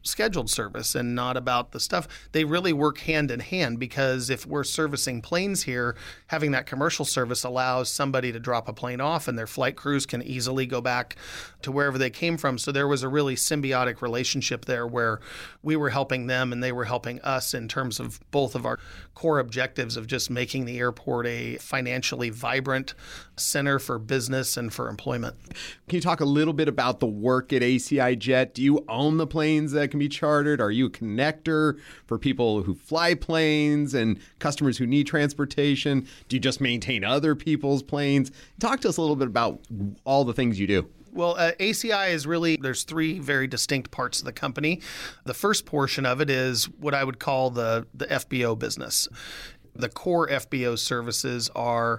[SPEAKER 3] scheduled service and not about the stuff. They really work hand in hand, because if we're servicing planes here, having that commercial service allows somebody to drop a plane off and their flight crews can easily go back to wherever they came from. So there was a really symbiotic relationship there where we were helping them and they were helping us in terms of both of our core objectives of just making the airport a financially vibrant center for business and for employment.
[SPEAKER 8] Can you talk a little bit about the work at A C I Jet? Do you own the planes that can be chartered? Are you a connector for people who fly planes and customers who need transportation? Do you just maintain other people's planes? Talk to us a little bit about all the things you do.
[SPEAKER 3] Well, uh, A C I is really, there's three very distinct parts of the company. The first portion of it is what I would call the, the F B O business. The core F B O services are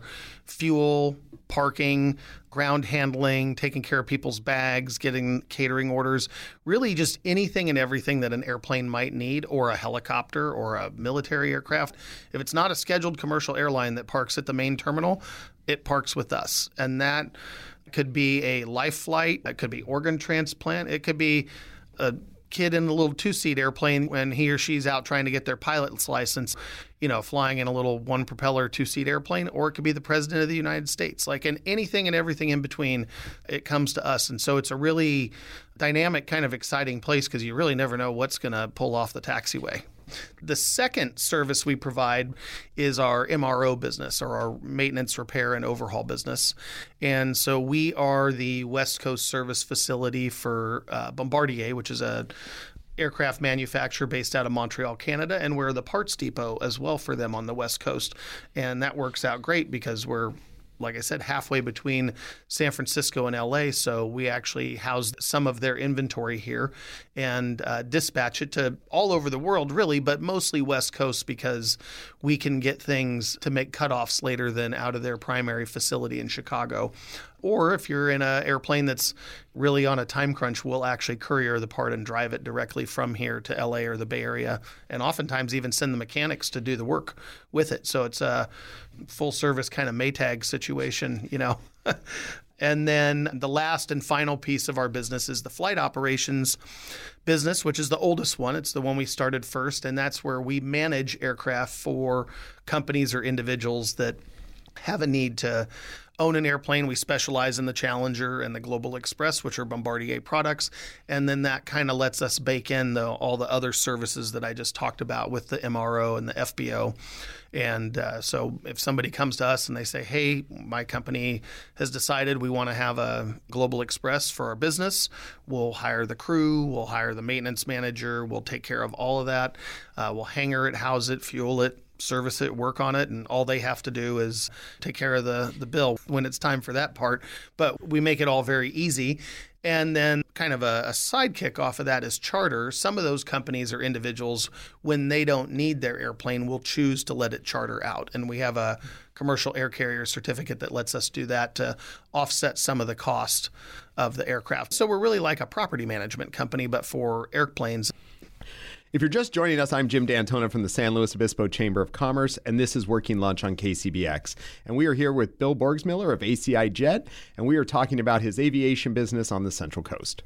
[SPEAKER 3] fuel, parking, ground handling, taking care of people's bags, getting catering orders, really just anything and everything that an airplane might need, or a helicopter or a military aircraft. If it's not a scheduled commercial airline that parks at the main terminal, it parks with us. And that could be a life flight, it could be organ transplant, it could be a kid in a little two-seat airplane when he or she's out trying to get their pilot's license, you know, flying in a little one-propeller two-seat airplane, or it could be the President of the United States. Like, in anything and everything in between, it comes to us. And so it's a really dynamic, kind of exciting place because you really never know what's going to pull off the taxiway. The second service we provide is our M R O business, or our maintenance, repair, and overhaul business. And so we are the West Coast service facility for uh, Bombardier, which is a aircraft manufacturer based out of Montreal, Canada, and we're the parts depot as well for them on the West Coast. And that works out great because we're, like I said, halfway between San Francisco and L A, so we actually house some of their inventory here and uh, dispatch it to all over the world, really, but mostly West Coast because we can get things to make cutoffs later than out of their primary facility in Chicago. Or if you're in an airplane that's really on a time crunch, we'll actually courier the part and drive it directly from here to L A or the Bay Area, and oftentimes even send the mechanics to do the work with it. So it's a full service kind of Maytag situation, you know. And then the last and final piece of our business is the flight operations business, which is the oldest one. It's the one we started first, and that's where we manage aircraft for companies or individuals that have a need to own an airplane. We specialize in the Challenger and the Global Express, which are Bombardier products. And then that kind of lets us bake in the, all the other services that I just talked about with the M R O and the F B O. And uh, so if somebody comes to us and they say, hey, my company has decided we want to have a Global Express for our business, we'll hire the crew, we'll hire the maintenance manager, we'll take care of all of that. Uh, we'll hangar it, house it, fuel it, service it, work on it, and all they have to do is take care of the, the bill when it's time for that part. But we make it all very easy. And then kind of a, a sidekick off of that is charter. Some of those companies or individuals, when they don't need their airplane, will choose to let it charter out. And we have a commercial air carrier certificate that lets us do that to offset some of the cost of the aircraft. So we're really like a property management company, but for airplanes.
[SPEAKER 8] If you're just joining us, I'm Jim D'Antona from the San Luis Obispo Chamber of Commerce, and this is Working Lunch on K C B X. And we are here with Bill Borgsmiller of A C I Jet, and we are talking about his aviation business on the Central Coast.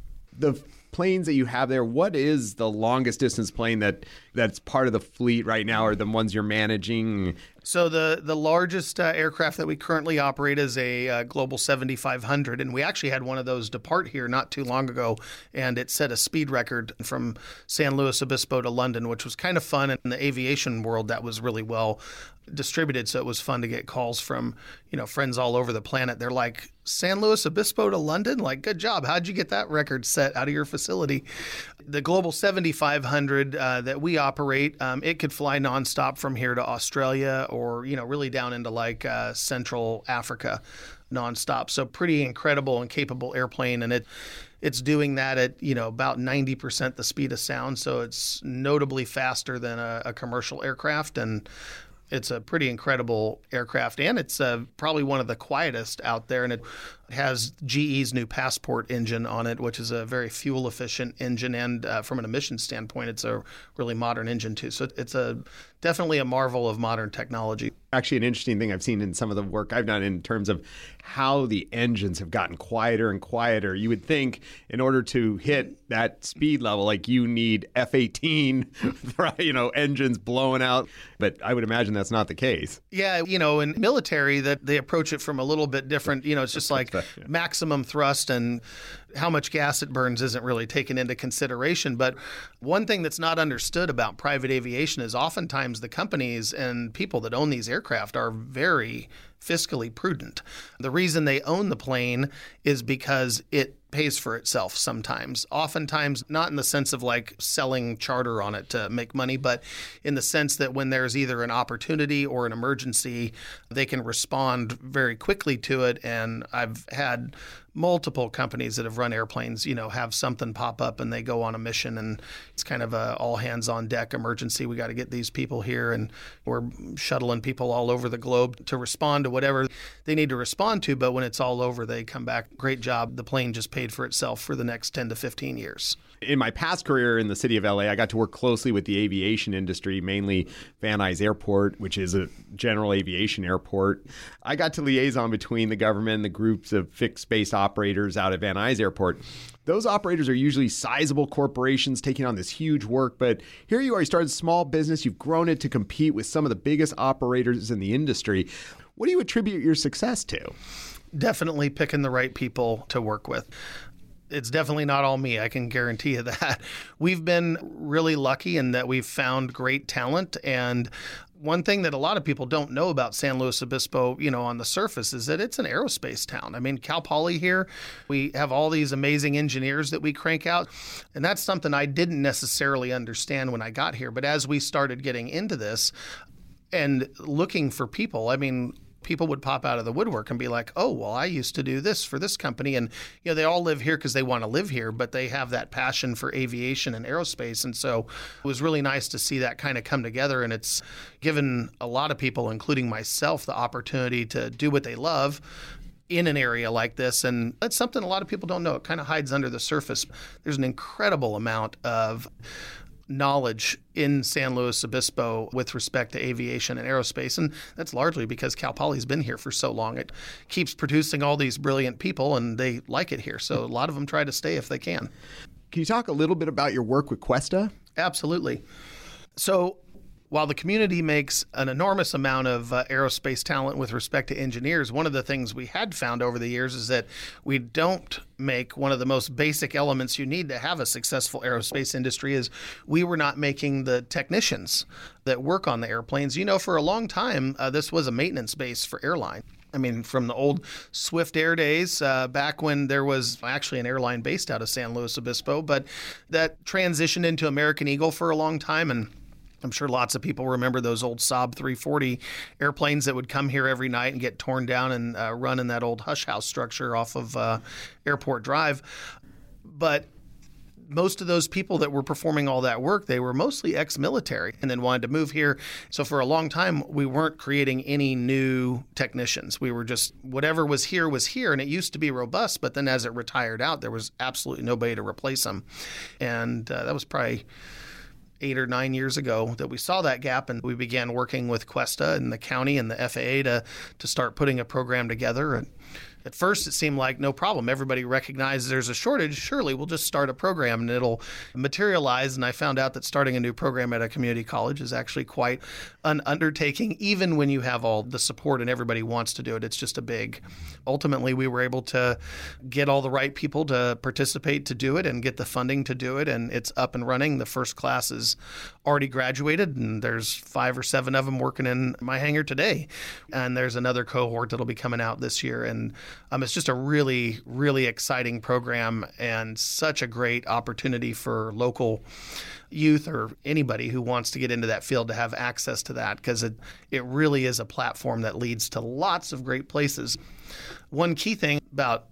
[SPEAKER 8] The planes that you have there, what is the longest distance plane that that's part of the fleet right now, or the ones you're managing?
[SPEAKER 3] So the, the largest uh, aircraft that we currently operate is a uh, Global seventy-five hundred, and we actually had one of those depart here not too long ago, and it set a speed record from San Luis Obispo to London, which was kind of fun. In the aviation world, that was really well distributed, so it was fun to get calls from, you know, friends all over the planet. They're like, San Luis Obispo to London? Like, good job. How'd you get that record set out of your facility? The Global seventy-five hundred uh, that we operate, um, it could fly nonstop from here to Australia or, you know, really down into like uh, Central Africa nonstop. So pretty incredible and capable airplane. And it it's doing that at, you know, about ninety percent the speed of sound. So it's notably faster than a, a commercial aircraft. And it's a pretty incredible aircraft, and it's uh, probably one of the quietest out there. And it, It has G E's new Passport engine on it, which is a very fuel-efficient engine, and uh, from an emissions standpoint, it's a really modern engine too. So it's a definitely a marvel of modern technology.
[SPEAKER 8] Actually, an interesting thing I've seen in some of the work I've done in terms of how the engines have gotten quieter and quieter. You would think in order to hit that speed level, like you need F eighteen, you know, engines blowing out. But I would imagine that's not the case.
[SPEAKER 3] Yeah, you know, in military, that they approach it from a little bit different. You know, it's just like maximum thrust, and how much gas it burns isn't really taken into consideration. But one thing that's not understood about private aviation is oftentimes the companies and people that own these aircraft are very fiscally prudent. The reason they own the plane is because it pays for itself sometimes. Oftentimes, not in the sense of like selling charter on it to make money, but in the sense that when there's either an opportunity or an emergency, they can respond very quickly to it. And I've had multiple companies that have run airplanes, you know, have something pop up and they go on a mission, and it's kind of a all hands on deck emergency. We got to get these people here, and we're shuttling people all over the globe to respond to whatever they need to respond to. But when it's all over, they come back. Great job. The plane just paid for itself for the next ten to fifteen years.
[SPEAKER 8] In my past career in the city of L A, I got to work closely with the aviation industry, mainly Van Nuys Airport, which is a general aviation airport. I got to liaison between the government and the groups of fixed-base operators out at Van Nuys Airport. Those operators are usually sizable corporations taking on this huge work, but here you are, you started a small business, you've grown it to compete with some of the biggest operators in the industry. What do you attribute your success to?
[SPEAKER 3] Definitely picking the right people to work with. It's definitely not all me. I can guarantee you that. We've been really lucky in that we've found great talent. And one thing that a lot of people don't know about San Luis Obispo, you know, on the surface is that it's an aerospace town. I mean, Cal Poly here, we have all these amazing engineers that we crank out. And that's something I didn't necessarily understand when I got here. But as we started getting into this and looking for people, I mean, people would pop out of the woodwork and be like, oh, well, I used to do this for this company. And, you know, they all live here because they want to live here, but they have that passion for aviation and aerospace. And so it was really nice to see that kind of come together. And it's given a lot of people, including myself, the opportunity to do what they love in an area like this. And that's something a lot of people don't know. It kind of hides under the surface. There's an incredible amount of knowledge in San Luis Obispo with respect to aviation and aerospace. And that's largely because Cal Poly's been here for so long. It keeps producing all these brilliant people, and they like it here. So a lot of them try to stay if they can.
[SPEAKER 8] Can you talk a little bit about your work with Cuesta?
[SPEAKER 3] Absolutely. So while the community makes an enormous amount of uh, aerospace talent with respect to engineers, one of the things we had found over the years is that we don't make one of the most basic elements you need to have a successful aerospace industry is we were not making the technicians that work on the airplanes. You know, for a long time, uh, this was a maintenance base for airline. I mean, from the old Swift Air days, uh, back when there was actually an airline based out of San Luis Obispo, but that transitioned into American Eagle for a long time. And I'm sure lots of people remember those old Saab three forty airplanes that would come here every night and get torn down and uh, run in that old hush house structure off of uh, Airport Drive. But most of those people that were performing all that work, they were mostly ex-military and then wanted to move here. So for a long time, we weren't creating any new technicians. We were just, whatever was here was here, and it used to be robust. But then as it retired out, there was absolutely nobody to replace them. And uh, that was probably eight or nine years ago that we saw that gap, and we began working with Cuesta and the county and the F A A to to start putting a program together. And at first, it seemed like no problem. Everybody recognizes there's a shortage. Surely we'll just start a program and it'll materialize. And I found out that starting a new program at a community college is actually quite an undertaking, even when you have all the support and everybody wants to do it. It's just a big. Ultimately, we were able to get all the right people to participate to do it and get the funding to do it. And it's up and running. The first class is already graduated, and there's five or seven of them working in my hangar today. And there's another cohort that'll be coming out this year. And Um, it's just a really, really exciting program and such a great opportunity for local youth or anybody who wants to get into that field to have access to that, because it, it really is a platform that leads to lots of great places. One key thing about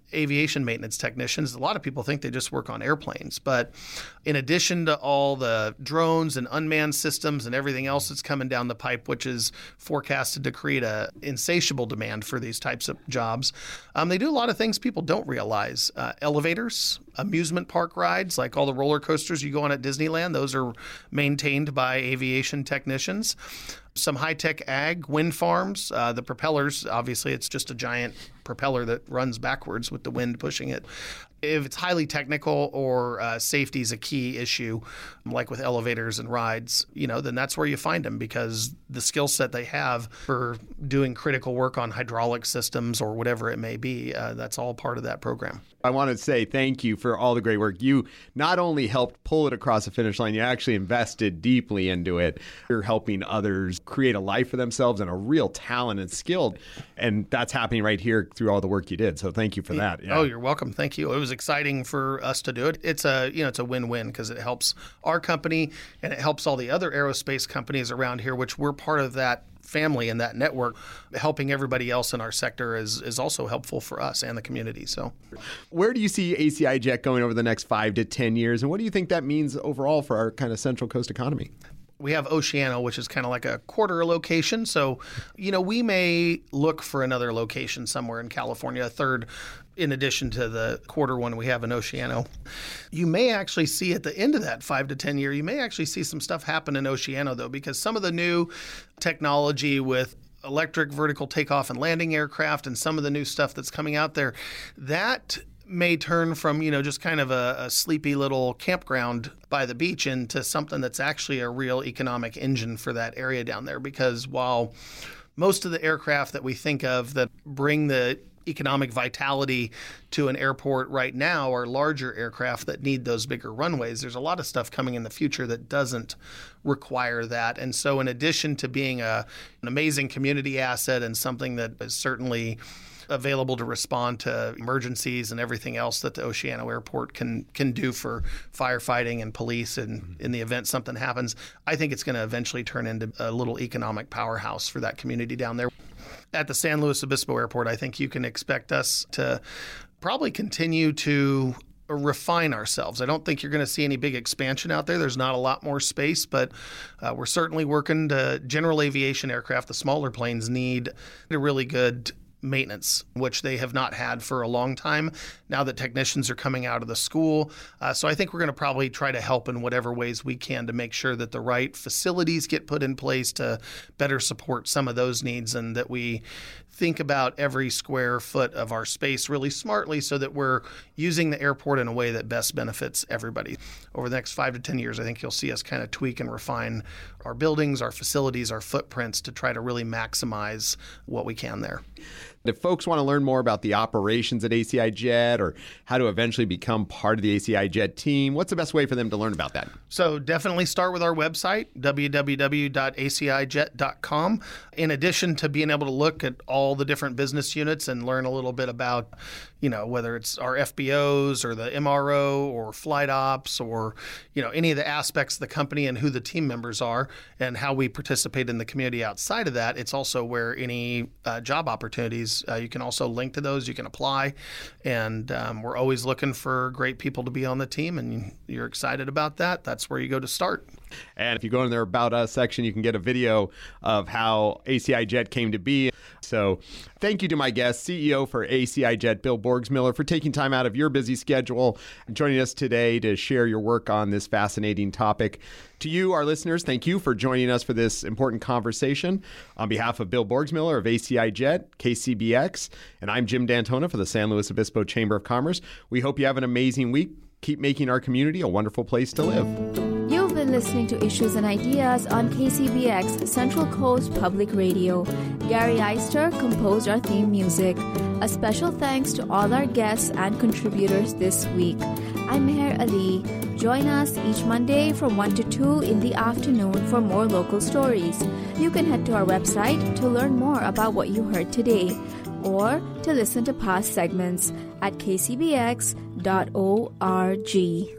[SPEAKER 3] aviation maintenance technicians, a lot of people think they just work on airplanes. But in addition to all the drones and unmanned systems and everything else that's coming down the pipe, which is forecasted to create a insatiable demand for these types of jobs, um, they do a lot of things people don't realize. Uh, elevators, amusement park rides, like all the roller coasters you go on at Disneyland, those are maintained by aviation technicians. Some high-tech ag, wind farms, uh, the propellers, obviously it's just a giant propeller that runs backwards with the wind pushing it. If it's highly technical or uh, safety is a key issue, like with elevators and rides, you know, then that's where you find them, because the skill set they have for doing critical work on hydraulic systems or whatever it may be, uh, that's all part of that program.
[SPEAKER 8] I want to say thank you for all the great work. You not only helped pull it across the finish line, you actually invested deeply into it. You're helping others create a life for themselves and a real talent and skill. And that's happening right here through all the work you did. So thank you for that. Yeah.
[SPEAKER 3] Oh, you're welcome. Thank you. It was exciting for us to do it. It's a, you know, it's a win-win because it helps our company and it helps all the other aerospace companies around here, which we're part of that family and that network. Helping everybody else in our sector is is also helpful for us and the community. So,
[SPEAKER 8] where do you see A C I Jet going over the next five to ten years, and what do you think that means overall for our kind of Central Coast economy?
[SPEAKER 3] We have Oceano, which is kind of like a quarter location. So, you know, we may look for another location somewhere in California, a third, in addition to the quarter one we have in Oceano. You may actually see at the end of that five to ten year, you may actually see some stuff happen in Oceano, though, because some of the new technology with electric vertical takeoff and landing aircraft and some of the new stuff that's coming out there, that may turn from, you know, just kind of a, a sleepy little campground by the beach into something that's actually a real economic engine for that area down there. Because while most of the aircraft that we think of that bring the economic vitality to an airport right now are larger aircraft that need those bigger runways, there's a lot of stuff coming in the future that doesn't require that. And so in addition to being a, an amazing community asset and something that is certainly available to respond to emergencies and everything else that the Oceano Airport can can do for firefighting and police, and in the event something happens, I think it's going to eventually turn into a little economic powerhouse for that community down there. At the San Luis Obispo Airport, I think you can expect us to probably continue to refine ourselves. I don't think you're going to see any big expansion out there. There's not a lot more space, but uh, we're certainly working to general aviation aircraft. The smaller planes need a really good maintenance, which they have not had for a long time now that technicians are coming out of the school. Uh, so I think we're going to probably try to help in whatever ways we can to make sure that the right facilities get put in place to better support some of those needs, and that we think about every square foot of our space really smartly so that we're using the airport in a way that best benefits everybody. Over the next five to ten years, I think you'll see us kind of tweak and refine our buildings, our facilities, our footprints to try to really maximize what we can there.
[SPEAKER 8] If folks want to learn more about the operations at A C I Jet or how to eventually become part of the A C I Jet team, what's the best way for them to learn about that?
[SPEAKER 3] So definitely start with our website, w w w dot a c i jet dot com. In addition to being able to look at all the different business units and learn a little bit about, you know, whether it's our F B Os or the M R O or flight ops or, you know, any of the aspects of the company and who the team members are and how we participate in the community outside of that, it's also where any uh, job opportunities, uh, you can also link to those, you can apply. And um, we're always looking for great people to be on the team, and you're excited about that. That's where you go to start.
[SPEAKER 8] And if you go in their About Us section, you can get a video of how A C I Jet came to be. So thank you to my guest, C E O for A C I Jet, Bill Borgsmiller, for taking time out of your busy schedule and joining us today to share your work on this fascinating topic. To you, our listeners, thank you for joining us for this important conversation. On behalf of Bill Borgsmiller of A C I Jet, K C B X, and I'm Jim D'Antona for the San Luis Obispo Chamber of Commerce, we hope you have an amazing week. Keep making our community a wonderful place to live.
[SPEAKER 1] You've been listening to Issues and Ideas on K C B X Central Coast Public Radio. Gary Eister composed our theme music. A special thanks to all our guests and contributors this week. I'm Meher Ali. Join us each Monday from one to two in the afternoon for more local stories. You can head to our website to learn more about what you heard today, or to listen to past segments at k c b x dot org.